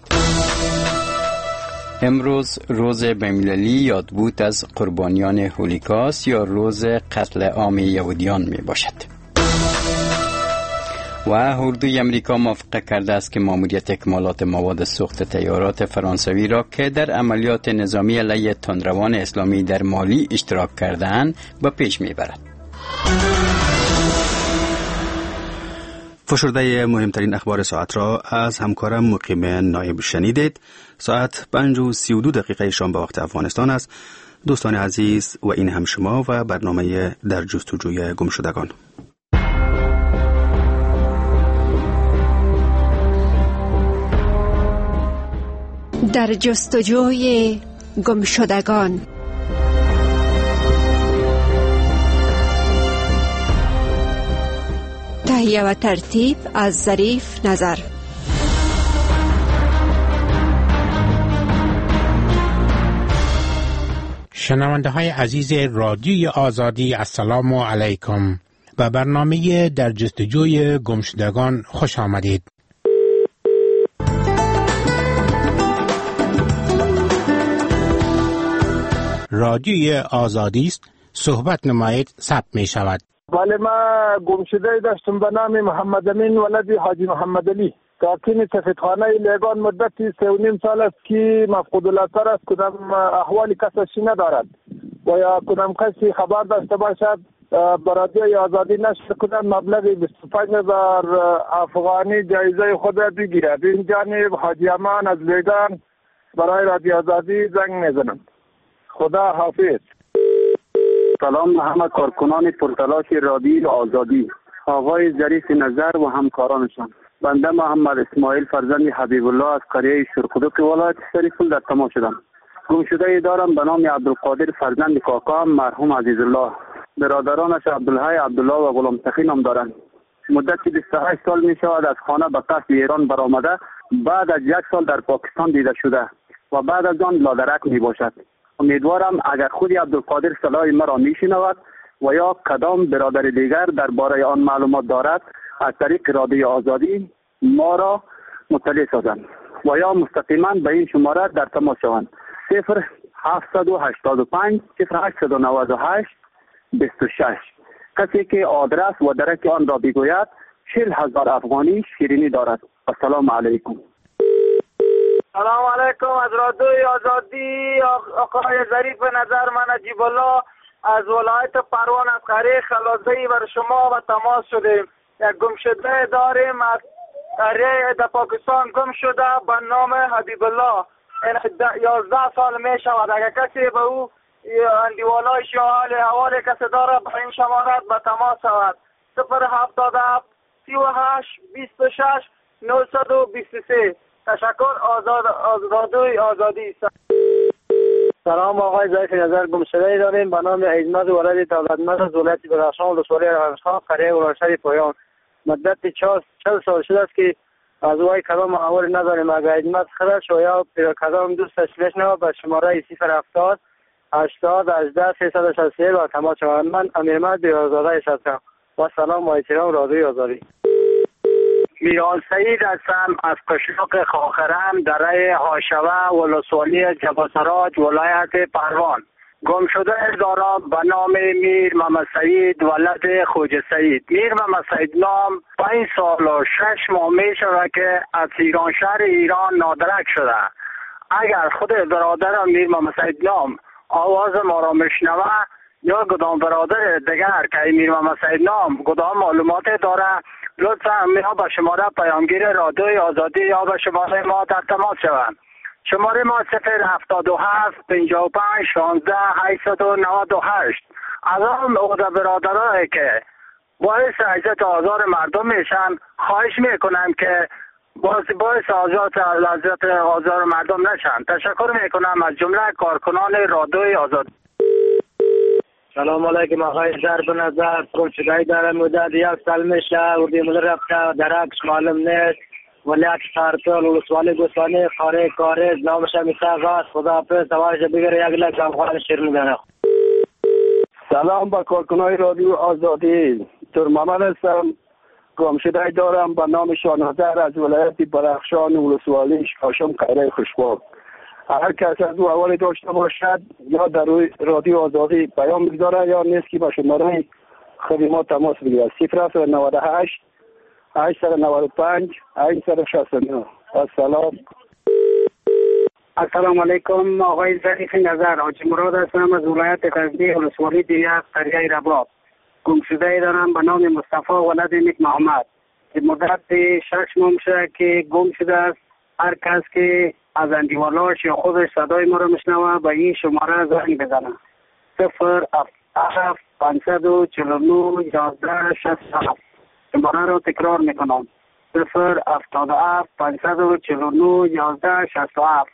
امروز روز بین‌المللی یادبود از قربانیان هولوکاست یا روز قتل عام یهودیان می باشد. و اردوی امریکا موافقه کرده است که ماموریت اکمالات مواد سوخت طیارات فرانسوی را که در عملیات نظامی علیه تندروان اسلامی در مالی اشتراک کرده‌اند به پیش میبرد. فشرده مهمترین اخبار ساعت را از همکارم مقیم نایب شنیدید. ساعت 5:32 شام به وقت افغانستان است. دوستان عزیز، و این هم شما و برنامه در جستجوی گمشدگان. در جستجوی گمشدگان. تهیه و ترتیب از ظریف نظر. شنونده های عزیز رادیوی آزادی، السلام علیکم. به برنامه در جستجوی گمشدگان خوش آمدید. رادیوی آزادی است، صحبت نمایید، ثبت می شود. بله، من گمشده داشتم به نام محمد امین ولد حاجی محمد علی، ساکن سفیدخانه لیگان. مدتی 3.5 سال است که مفقود الاثر است. کدام احوال کسش ندارد و یا کدام کسی خبر داشته باشد به رادیوی آزادی نشر کنند مبلغ 25,000 افغانی جایزه خود بگیرد. این جانب حاجی امان از لیگان برای رادیو آزادی زنگ میزنم. خدا حافظ. سلام محمد کارکنان پرتلاش رادیو آزادی، آقای ظریف نظر و همکارانشان. بنده محمد اسماعیل فرزند حبیب الله از قریه شرقدوق ولایت سریفل در تماس شدم. گمشده دارم به نام عبدالقادر فرزند کاکام مرحوم عزیز الله. برادرانش عبدالحی، عبدالله و غلام سخی نام دارند. مدت 28 سال می شود از خانه به قصد ایران برآمده، بعد از 1 سال در پاکستان دیده شده و بعد از آن لادرک می باشد. امیدوارم اگر خود عبدالقادر صدای مرا میشنود و یا کدام برادر دیگر درباره آن معلومات دارد، از طریق رادیو آزادی ما را مطلع سازند و یا مستقیما به این شماره در تماس شوند. 0785 0898 26. کسی که آدرس و درک آن را بگوید 40,000 افغانی شیرینی دارد. السلام علیکم. سلام علیکم. از رادیوی آزادی آقای ظریف نظر، من نجیب الله از ولایت پروان از قریه خلازه‌ای بر شما و تماس شدیم. یک گمشده داریم از قریه در پاکستان گم شده به نام حبیب الله. 11 سال می شود. اگر کسی به او اندیوالایش یا حوال کسی داره به این شماره به تماس شود 077 38 26 923. تشکر. رادیوی آزادی. سلام آقای ضعیف نظر گمشده داریم به نام عیدمد ولد دولتمند از ولایت بدخشان ولسوالی افغانستان قریه ولایت پایان. مدت 40 سال شده است که از وای کدام احوال نداریم. اگر عیدمد خودش و یا کدام دوستش بشنوه به شماره 070 80 18 363 با تماس شود. من امیرمد بیارزاده هستم و سلام و احترام رادیوی آزادی. میران سعید هستم از قشلاق خاخرم دره هاشوه ولسوالی جباسراج ولایت پروان. گم شده دارم به نام میر محمد سعید ولد خوجه سعید. میر محمد سعید نام 5 سال و 6 ماه می شود که از ایران شهر ایران نادرک شده. اگر خود برادر میر محمد سعید نام آواز ما را میشنوه یا کدام برادر دیگر که میر محمد سعید نام کدام معلومات داره لطفا یا به شماره پیامگیر رادیوی آزادی یا به شماره ما در تماس شوند. شماره ما 077 55 16 898. از آن عهده برادرایی که باعث عزت آزار مردم میشن خواهش میکنم که باعث آزار مردم نشن. تشکر میکنم از جمله کارکنان رادیوی آزادی. سلام علیکم آقای ضرب نظر. گمشدگی در مدت 1 سال میشه اردی مدر رفته درکش معلوم نیست. ولیت سرپل ولسوالی گوسفندی خاره کارز نامش میشه غاز خداحافظ. سوارش بگیره 1 لک افغان شیر میدنه. سلام با کارکنای رادیو آزادی. تور محمد هستم. گمشدگی دارم به نام شانهزر از ولایت بدخشان ولسوالی شاشم قریه خشباب. هر کس از او حوالی داشته باشد یا در روی رادیو آزادی پیام بگذاره یا نیست که با شماره خدمات تماس بگیرد 098 895 869. السلام. السلام علیکم آقای ظریف نظر. حاجی مراد هستم از ولایت غزنی ولسوالی دیگر قریه رباب. گمشده دارم به نام مصطفی ولد نیک محمد. مدت 6 ماه میشه که گم شده است. هر کس که از اندیوالاش یا خودش صدای ما رو میشنوه به این شماره زنگ بزنه 077 549 11 67. شماره رو تکرار میکنم 077 549 11 67.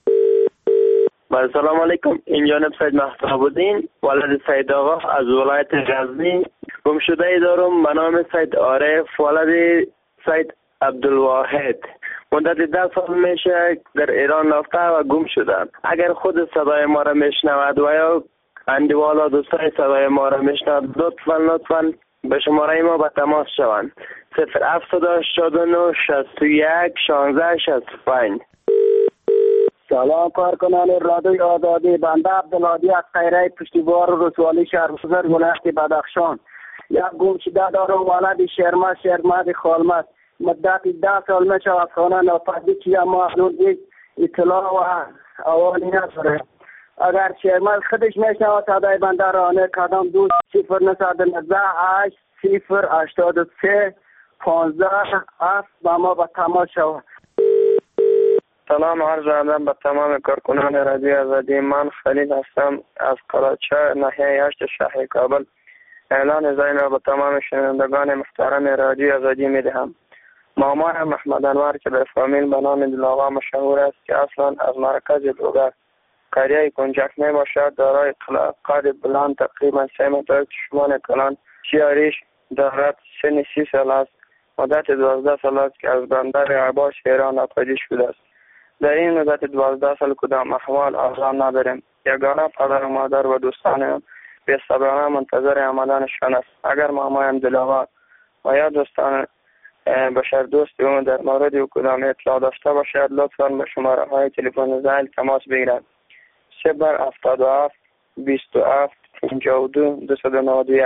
سلام علیکم. این جانب سید محتاب الدین ولد سید آقا از ولایت غزنی. گمشده ای دارم به نام سید عارف ولد سید عبدالواحد. مدت 10 سال میشه در ایران رفته و گم شدن. اگر خود صدای ما را میشنود و یا اندیوالا دوستای صدای ما را میشنود لطفاً به شماره ما به تماس شوند 0789 61 16 65. سلام کارکنان رادیوی آزادی. بنده عبدالهادی از خیره پشتیبان ولسوالی شهرسوزر ولایت بدخشان. یک گمشده دارم ولد شرمد خالمت. مدت 10 سال میشه از خانه ناپدید که ما هنوز اطلاع و احوالی نداره. اگر شرمد خودش میشنوه صدای بنده رانه کدام دوست 019 8 083 15 7 با ما به تماس شود. سلام عرض ادب به تمام کارکنان رادیو آزادی. من خلیل هستم از قراچه ناحیه 8 شهر کابل. اعلان زین را به تمام شنوندگان محترم رادیو آزادی میدهم. مامان محمد انور که به فامیل به نام دلاغا مشهور است که اصلا از مرکز دوگر قریه کنجک می باشد. دارای قد بلند تقریبا 3 متر، چشمان کلان، شیاریش دارد. سن 30 سال است. مدت 12 سال است که از بندر عباس ایران ناپدید شده است. در این مدت 12 سال کدام احوال آرام نداریم. یگانه پدر و مادر و دوستانم بی‌صبرانه منتظر آمدنشان است. اگر مامایم دلاغا و یا دوستان بشر دوست اون در مورد او کدام اطلاع داشته باشد لطفاً به شماره های تلفن زیل تماس بگیرند 077 27 52 291.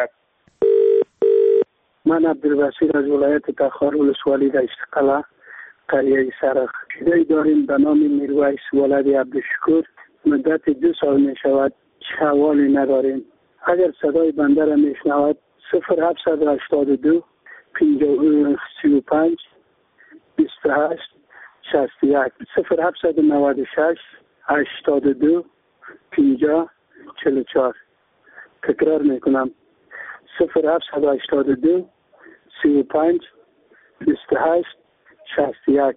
من عبدالبصیر از ولایت تخار ولسوالی دشتقلا قریه سرخ. شده داریم به نام میرویس ولد عبدالشکور. مدت 2 سال می شود حوالی نداریم. اگر صدای بنده را می شنود 0782 35 28 61 0796 82 50 44. تکرار میکنم 0782 35 28 61.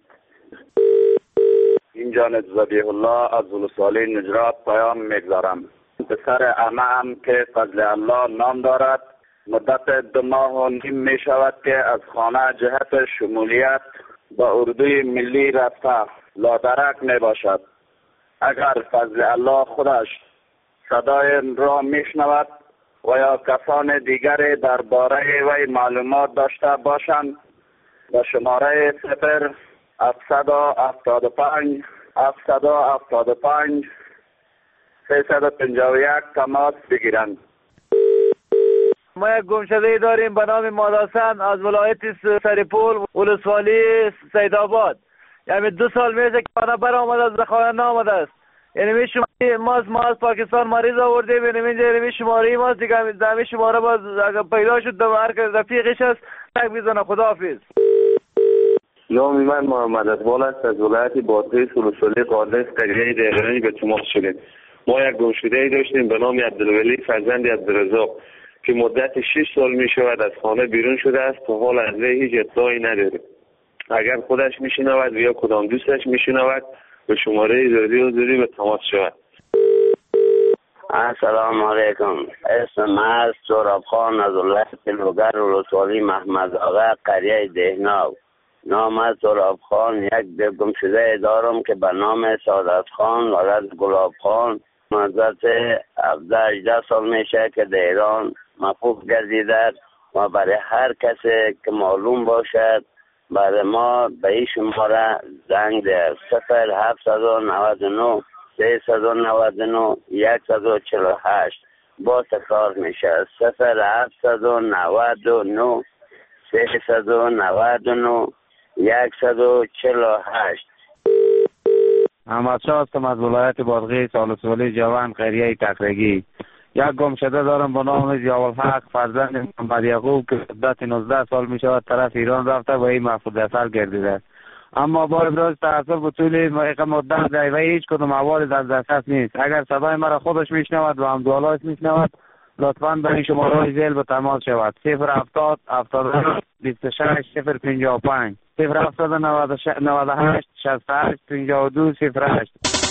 این جانب ذبیح الله از ولسوالی نجرات پیام میگذارم. پسر عمه‌ام که فضل الله نام دارد مدت 2 ماه و نیم می شود که از خانه جهت شمولیت با اردوی ملی رفته لادرک می باشد. اگر فضل الله خودش صدای را می شنود و یا کسان دیگری درباره وی معلومات داشته باشند به شماره 0775 775 351 تماس بگیرند. ما یک گمشده داریم به نام ماداسن از ولایت سریپول ولسوالی سیدآباد. یعنی 2 سال میشه که خانه بر آمده است و خانه نامده است. یعنی ما از پاکستان مریض آوردیم، یعنی شماره ماست دیگه، همین شماره باز اگر پیدا شد هر که رفیقش است تک بزنه. خداحافظ. نام من محمد اقبال است از ولایت بادغیس ولسوالی قادس قریه دهقانی به تماس شدیم. ما یک گمشده داشتیم به نام عبدالولی فرزند عبدالرزاق که مدت 6 سال می شود از خانه بیرون شده است و حال از وی هیچ اطلاعی نداریم. اگر خودش می شنود یا کدام دوستش می شنود به شماره رادیو به تماس شود. السلام علیکم. اسم من سهراب خان از ولایت لوگر ولسوالی محمد آقا قریه دهناو. نام سهراب خان. یک گمشده دارم که به نام سعادت خان ولد گلاب خان مدت 17-18 سال میشه که در ایران مفقود گردیده و برای هر کسی که معلوم باشد برای ما به این شماره زنگ ده 0799 399 148. با تکرار میشه 0799 399 148. احمد شاه هستم از ولایت بادغیس ولسوالی جوان قریه تکرگی. یک گمشده دارم به نام ضیاءالحق فرزند محمد یعقوب که مدت 19 سال می شود طرف ایران رفته و این مفقود اثر گردیده. اما با ابراز تأسف به طول مدت و هیچ کدام احوال در دسترس نیست. اگر صدای مرا خودش میشنود و هم دولایش میشنود لطفاً به این شماره ذیل به تماس شود 070 70 26 055 098 68 52 08.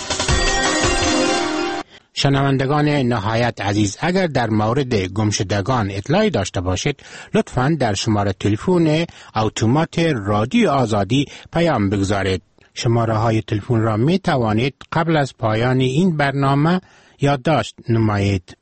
شنوندگان نهایت عزیز، اگر در مورد گمشدگان اطلاعی داشته باشید لطفاً در شماره تلفن اتومات رادیو آزادی پیام بگذارید. شماره های تلفن را می توانید قبل از پایان این برنامه یادداشت نمایید.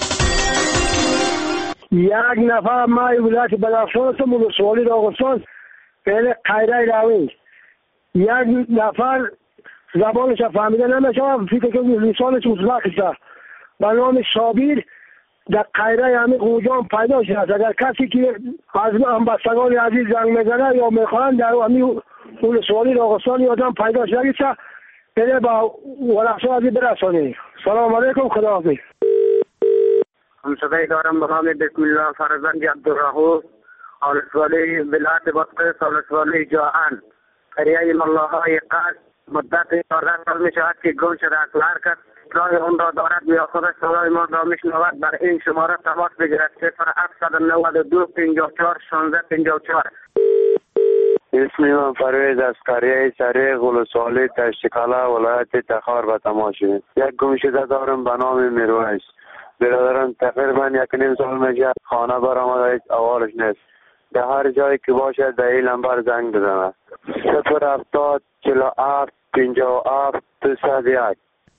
یک نفر ما ولایت بدخشان هستم ولسوالی داغستان پهل قیره راوی. یک نفر زبانش فهمیده نمیشه فکر که لیسانش ازبک است به نام صابیر در قیره همین خوجان پیدا شده. اگر کسی که از همبستگان عزیز زنگ میزنه یا میخواهند در همین ولسوالی داغستان آدم پیدا شده بده با ولسوالی عزیز برسانید. سلام علیکم. خداحافظ. همسایه دارم به نام بسم الله فرزند عبدالرحوف ولسوالی ولایت بادغیس ولسوالی جوان قریه ملاهای قصد. مدت 14 سال می شود که گم شده است. هر کس اطلاع اون را دارد یا خودش صدای ما را میشنود بر این شماره تماس بگیرد 0792 54 16 54. اسمی من پرویز از قریه سریع ولسوالی تشتکالا ولایت تخار به تماس شدیم. یک گمشده دارم به نام میرویس. برادرم تقریبا 1.5 سال میشه خانه برآمده، هیچ احوالش نیست. در هر جایی که باشد در این نمبر زنگ بزنه 070 47 57 201.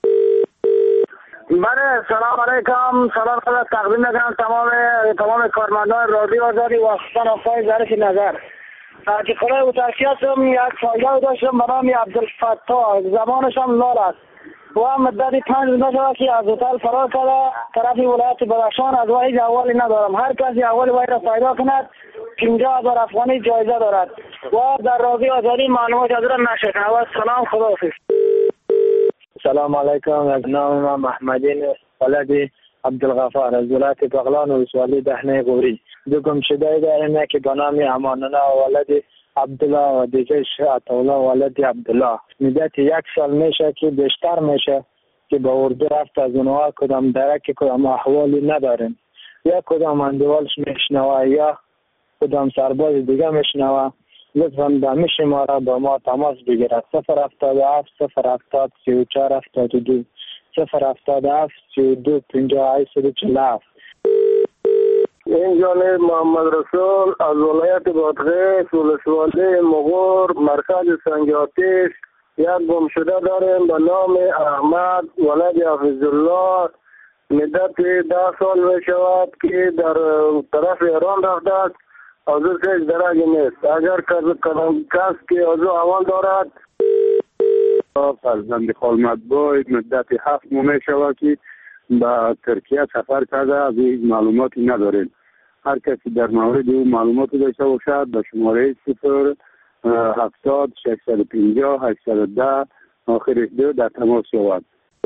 بله سلام علیکم. سلام خدمت تقدیم میکنم تمام کارمندان رادیو آزادی و خصوصا آقای ظریف نظر. که خدای اوترکی هستم. یک فایده داشتم به نام عبدالفتاح، زبانش هم لال است و مدتی 5 روز شده که از هتل فرار کرده طرف ولایت بدخشان. از وی هیچ احوالی ندارم. هر کسی احوال وی را پیدا کند 50,000 افغانی جایزه دارد و در رادیو آزادی معلومات از را نشنود. سلام. خداحافظ. سلام علیکم. از نام من محمدین ولدی عبدالغفار از ولایت بغلان و ولسوالی دهنه غوری. دو گمشده داریم که به نام امانالله ولد عبدالله و دیگه عطاالله ولد عبدالله. مدت 1 سال میشه که بیشتر میشه که به اردو رفت، از اونها کدام درک کدام احوالی نداریم. یا کدام اندوالش میشنوه یا کدام سرباز دیگه میشنوه، لطفاً به می شماره با ما تماس بگیرد. 077 070 34 72 077 32 58 147. این جانب محمد رسول از ولایت بادغیس ولسوالی مغور مرکز سنگ آتش. یک گمشده داریم به نام احمد ولد حفظالله. مدت 10 سال می شود که در طرف ایران رفته است. از او هیچ درجه نیست. اگر کس که از او اول دارد فرزند خالمطبوع مدت 7 ماه می شود که به ترکیه سفر کرده، از هیچ معلوماتی نداریم. هر کسی در مورد او معلوماتی داشته باشد به شماره 070 650 810 آخرش 2 در تماس شود.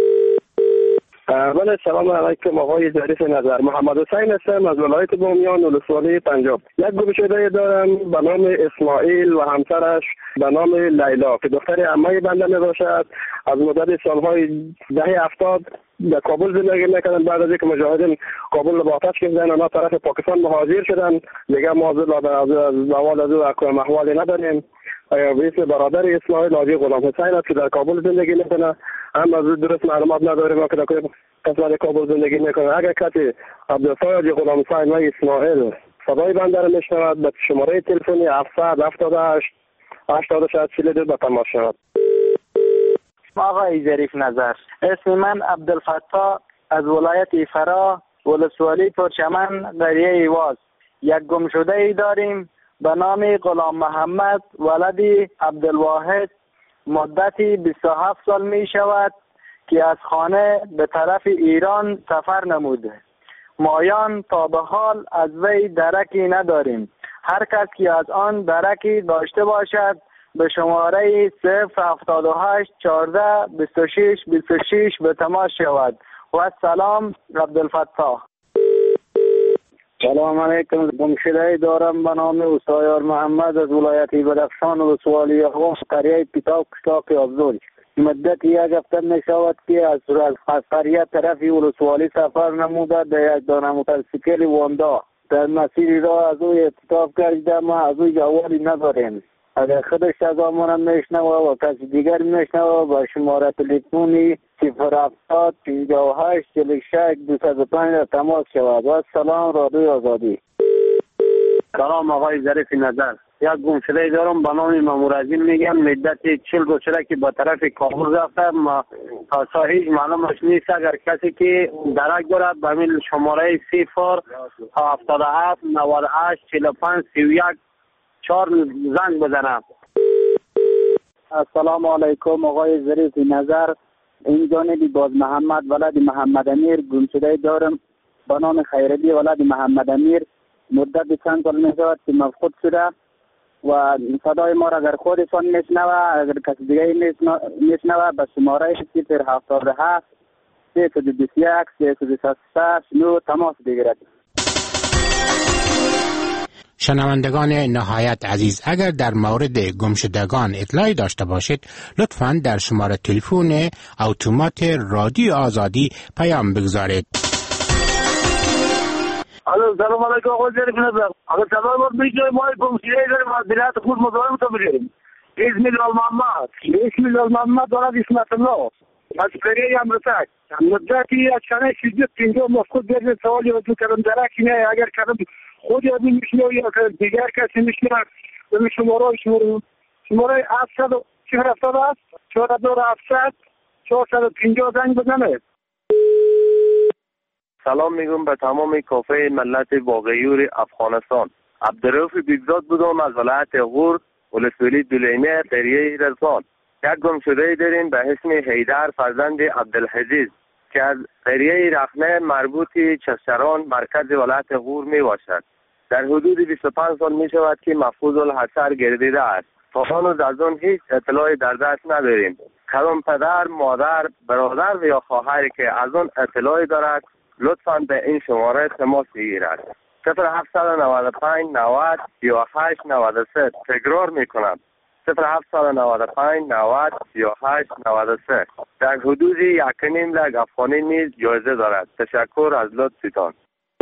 بله، سلام علیکم آقای ظریف نظر. محمد حسین هستم از ولایت بامیان ولسوالی پنجاب. یک گمشده دارم به نام اسماعیل و همسرش به نام لیلا که دختر عمه بنده می باشد. از مدت سالهای دهه 70 در کابل زندگی میکنن. بعد از اینکه مجاهدین کابل با آتش کردن آنها طرف پاکستان مهاجر شدن. دیگه ما از اول از او احوالی نداریم. ویس برادر اسماعیل حاجی غلام حسین است که در کابل زندگی میکنه. هم از درست معلومات نداریم که در قسمت کابل زندگی میکنه. اگر کسی عبدالفای حاجی غلام حسین و اسماعیل صدای بنده رو میشنود به شماره تلفنی 778 8642 به تماس شود. آقای ظریف نظر، اسم من عبدالفتاح از ولایت فرا ولسوالی پرچمن قریه ایواز. یک گمشده ای داریم به نام غلام محمد ولدی عبدالواحد. مدتی 27 سال می شود که از خانه به طرف ایران سفر نموده. مایان تا به حال از وی درکی نداریم. هر کس که از آن درکی داشته باشد به شماره 078 14 26 26 به تماس شود. و سلام، عبدالفتاح. سلام علیکم. گمشده دارم به نام اوسایار محمد از ولایت بدخشان و ولسوالی آقا قریه پیتاک کشتاق افزول. مدت 1 هفته می شود که از قریه طرفی ولسوالی سفر نموده. در یک دانه موتورسیکل واندا در مسیری را از او اتفاق کرده. ما از او جوالی نداریم. اگر خودش از آمانم میشنوه و کسی دیگر میشنوه با شماره تلفنی 070 58 46 205 تماس شود. و سلام، رادیو آزادی. سلام آقای ظریف نظر. یک گمشده دارم به نام مامورعظیم میگم. مدت 40 گذشته که با طرف کابل رفته. تا هیچ معلومش نیست. اگر کسی که درک دارد به همین شماره 077 98 45 31 4 زنگ بزنم. السلام علیکم آقای ظریف نظر. این جانبی باز محمد ولد محمد امیر گمشده دارم به نام خیرلی ولد محمد امیر. مدت چند سال می شود که مفقود شده و صدای ما را اگر خودشان میشنوه اگر کسی دیگه میشنوه به شماره 077 321 369 تماس بگیرد. شنوندگان نهایت عزیز، اگر در مورد گمشدگان اطلاعی داشته باشید لطفاً در شماره تلفن اتومات رادیو آزادی پیام بگذارید. سلام علیکم آقای ظریف نظر. اگر صدای ما میگه ما گمشده داریم از ولایت خود مزاحم تو بریم. اسم محمد ولد اسمت الله از قریه امرتک. مدتی از سنه 50 مفقود بردن. سوالی رو کردم درکی نه. اگر کردم خود یادی میشنه یا دیگر کسی میشنه به شماره 770 450 زنگ بزنه. سلام میگم به تمام کافه ملت باغیور افغانستان. عبدالرؤوف بیگزاد بودم از ولایت غور ولسوالی دلیمه قریه رزان. یک گمشده داریم به اسم حیدر فرزند عبدالحجیز که از قریه رخنه مربوطی چشتران مرکز ولایت غور می باشد. در حدود 25 سال می شود که مفقود الحصر گردیده است. تا هنوز از آن هیچ اطلاعی در دست نداریم. کدام پدر، مادر، برادر و یا خواهری که از آن اطلاعی دارد لطفاً به این شماره تماس بگیرد. 0795 90 38 93. تکرار میکنم 0795 90 38 93. در حدود 1.5 لک افغانی نیز جایزه دارد. تشکر از لطفتان.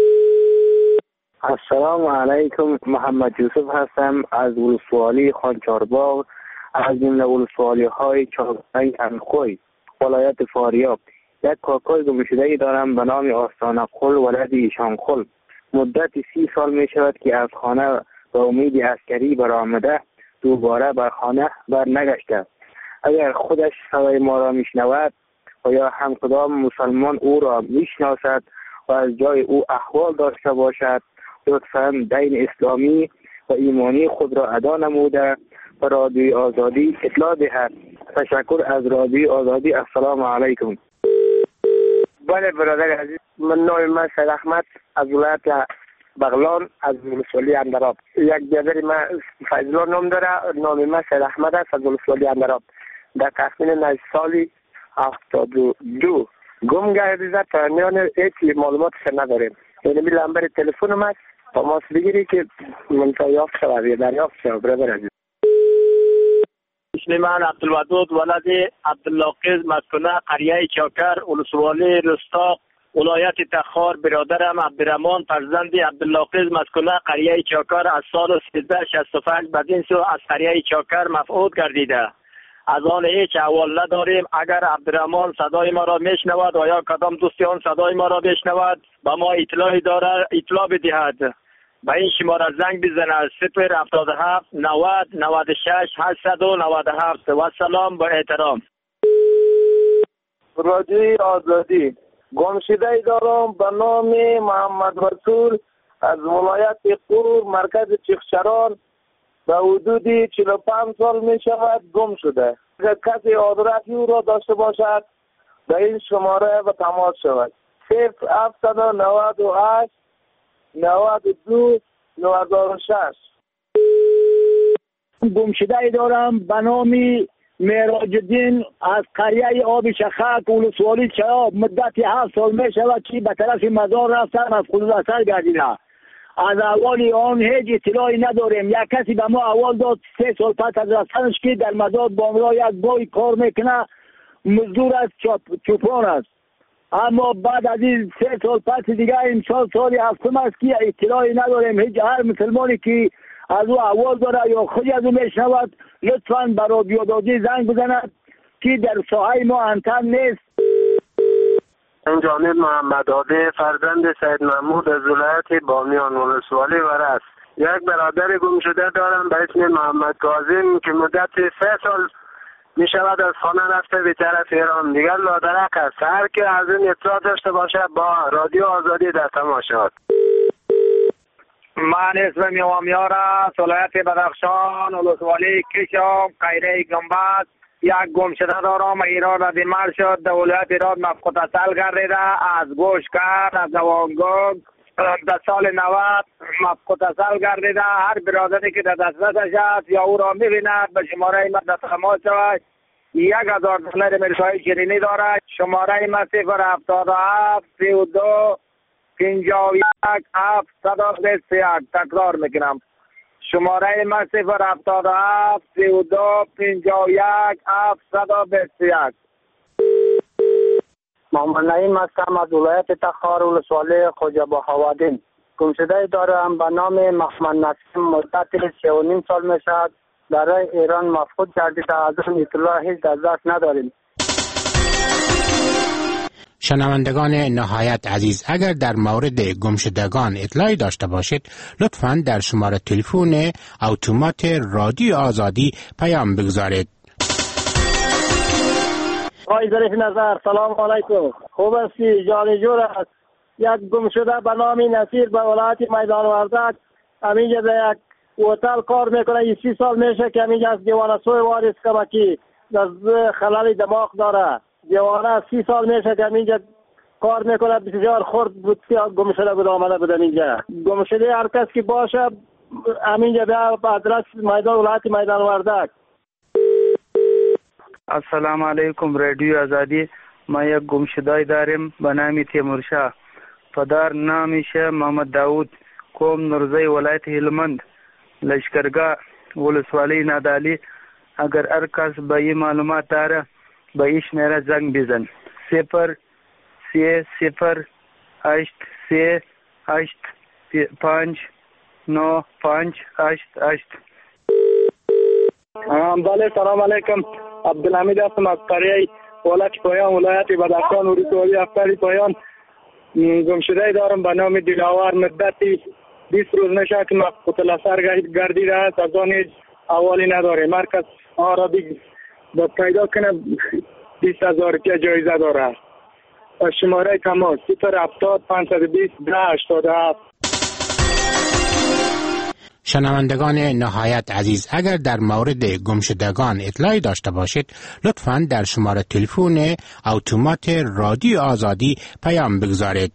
السلام علیکم. محمد یوسف هستم از ولسوالی خانچارباغ، از جمله ولسوالی های چاگای انخوی ولایت فاریاب. یک کاکای گمشده‌ای دارم به نام آستانه قل ولد ایشان قل. مدت 30 سال می شود که از خانه به امید عسکری برآمده دوباره بر خانه بر نگشته. اگر خودش صدای ما را میشنود و یا هم کدام مسلمان او را میشناسد و از جای او احوال داشته باشد، لطفاً دین اسلامی و ایمانی خود را ادا نموده و رادیوی آزادی اطلاع دهد. تشکر از رادیوی آزادی. السلام علیکم. بله برادر عزیز، من نام من سید احمد از ولایت بغلان از ولسوالی اندراب. یک برادر من فیض‌الله نام داره، نام من سید احمد است از ولسوالی اندراب. در تخمین 9 سالی 72 گم گردیده. تا میان هیچ معلوماتش نداریم. یعنی بی نمبر تلفنم است، تماس بگیری که من یافت شود یا دریافت شود برادر عزیز. اسم من عبدالودود ولد عبداللاقز، مسکن قریه چاکر، ولسوالی رستاق، ولایت تخار. برادرم عبدالرحمن فرزند عبداللاقز، مسکن قریه چاکر، از سال 1365 بدین سو از قریه چاکر مفعول گردیده. از آن هیچ احوال نداریم. اگر عبدالرحمن صدای ما را میشنود و یا کدام دوستی آن صدای ما را بشنود به ما اطلاع بدهد. به این شماره زنگ بزنید 077 90 96 897. و سلام با احترام. رادیوی آزادی. گمشده دارم به نام محمد رسول از ولایت قور مرکز چیخچران. به حدود 45 سال می شود گم شده. اگر کسی آدرسی او را داشته باشد به این شماره به تماس شود 0798 92 96. گمشده دارم به نام معراج الدین از قریه آب شخک ولسوالی چراب. مدت 7 سال می شود که به طرف مزار رفتم از خود اثر گردیده. از اول آن هیچ اطلاعی نداریم. یک کسی به ما اول داد 3 سال پس از رفتنش که در مزار بامرا یک بای کار میکنه، مزدور است، چوپان است. اما بعد از این 3 سال پس دیگه امسال سال 7 است که اطلاعی نداریم. هیچ هر مسلمانی که از او اول داره یا خودی از او میشنود لطفاً به رادیو آزادی زنگ بزند که در ساحه ما انتن نیست. این جانب محمد عادی فرزند سید محمود از ولایت بامیان ولسوالی ورس. یک برادر گم شده دارم به اسم محمد کاظم که مدت 3 سال می شود از خانه رفته به طرف ایران. دیگر لادرک است. هر که از این اطلاع داشته باشه با رادیو آزادی در تماس شود. من اسم میوامیار است، ولایت بدخشان، ولسوالی کشم، قیره گنبد. یک گمشده دارم. ایران را بیمار شد، در ولایت ایران مفقود اصل گردیده. از گوش کرد، از دوانگوگ در سال 90 مفقود اصل گردیده. هر برادری که در دسترسش است یا او را میبیند به شماره ما در تماس شود. 1000 دلار امریکایی شیرینی دارد. شماره ما 077 32 51 721. تکرار میکنم شماره ما 077 32 51 721. محمد نعیم هستم از ولایت تخار ولسوالی خوجا بهاودین. گمشده دارم به نام محمد نسیم. مدت 3.5 سال می شود در ایران مفقود گردیده. از اون اطلاع هیچ در دست نداریم. شنوندگان نهایت عزیز، اگر در مورد گمشدگان اطلاعی داشته باشید لطفاً در شماره تلفن اتومات رادیو آزادی پیام بگذارید. آقای ظریف نظر، سلام علیکم. خوب هستی؟ جان جور است. یک گمشده به نام نصیر به ولایت میدان وردک. همینجا در یک هتل کار میکنه. 30 سال میشه که همینجا از دیوانسوی وارث کمکی از خلال دماغ داره. دیوانه 30 سال میشه که اینجا کار میکنه. بسیار خرد بود که گمشده بود آمده بودن اینجا. گمشده هر کس که باشه همینجا بیا به آدرس میدان ولایت میدان وردک. السلام علیکم رادیو آزادی. ما یک گمشده داریم به نام تیمورشاه. پدر نامش محمد داود، قوم نورزی، ولایت هلمند، لشکرگاه، ولسوالی نادعلی. اگر هر کس به این معلومات داره به این شماره زنگ بزن: 03083859588. بله، سلام علیکم. عبدالحمید هستم از قریه ولک پایان، ولایت بدخشان، ولسوالی افکاری پایان. گمشده دارم به نام دلاور. مدتی 20 روز نشه که مفقود الاثر گردیده است. از آن هیچ احوالی نداره. مرکز را پیدا کنه 20,000 روپیه جایزه داره. شماره تماس 070-520-1087. شنوندگان نهایت عزیز، اگر در مورد گمشدگان اطلاعی داشته باشید لطفاً در شماره تلفن اتومات رادیو آزادی پیام بگذارید.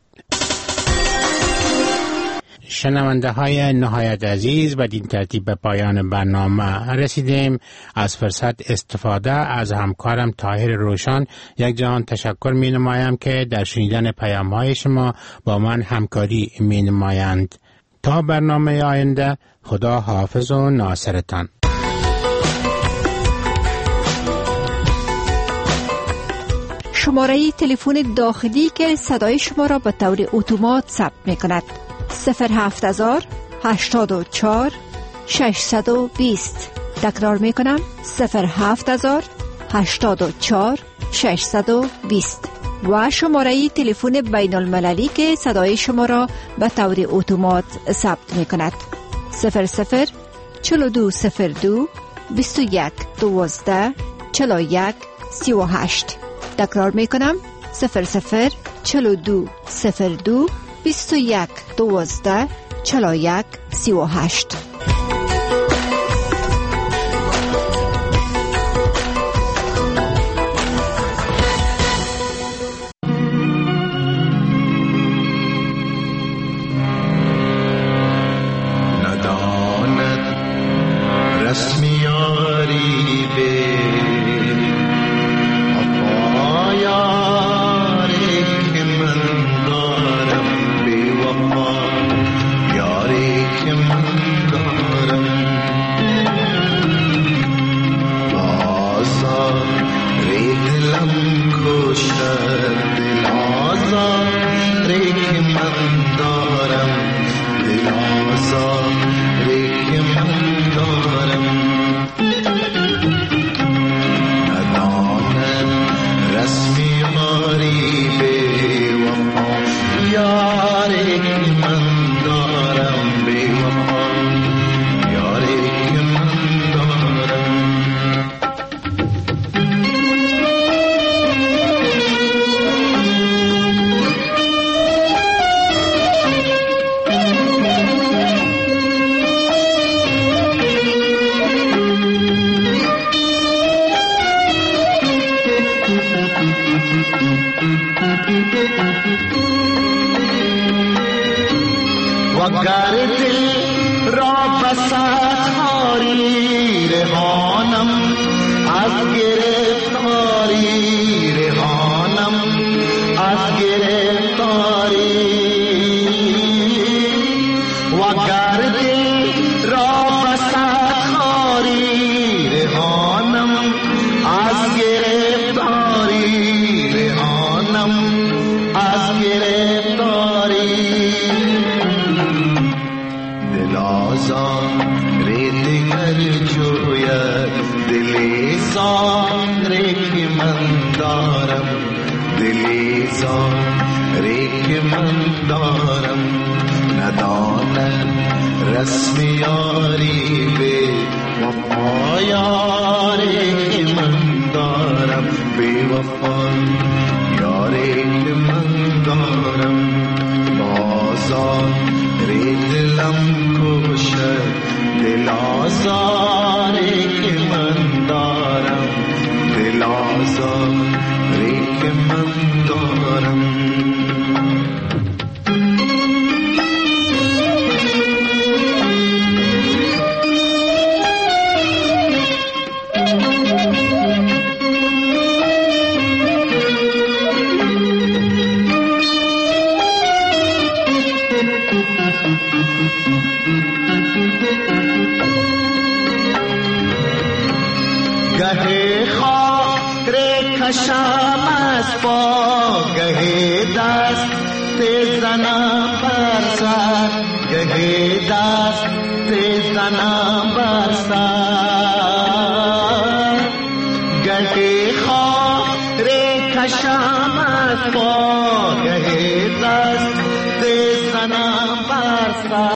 شنونده های نهایت عزیز، بدین ترتیب به پایان برنامه رسیدیم. از فرصت استفاده از همکارم طاهر روشن یک جهان تشکر می نمایم که در شنیدن پیام های شما با من همکاری می نمایند. تا برنامه آینده، خدا حافظ و ناصرتان. شماره تلفن داخلی که صدای شما را به طور اتومات ثبت می کند: 07084-620. تکرار می کنم: 07084-620. و شماره تلفن بین المللی که صدای شما را به طور اتومات ثبت می کند: 0042124138. تکرار می کنم: 0042124138. وگر دل را بساتاری رهانم از گرفتاری، رهانم از گرفتاری. وگر دل را بساتاری رهانم از گرفتاری، رهانم از گرفتاری. دیگر جوید دلی زاری که من دارم، دلی زاری که من دارم. ندانم رسم یاری به وفا، یاری که من دارم به وفا، یاری که من دارم. بازار دلم کشد، دل آزاری که من دارم، دل آزاری که من دارم. گه خاک کشم از پا گه دست زنم بر سر گه دست زنم بر سر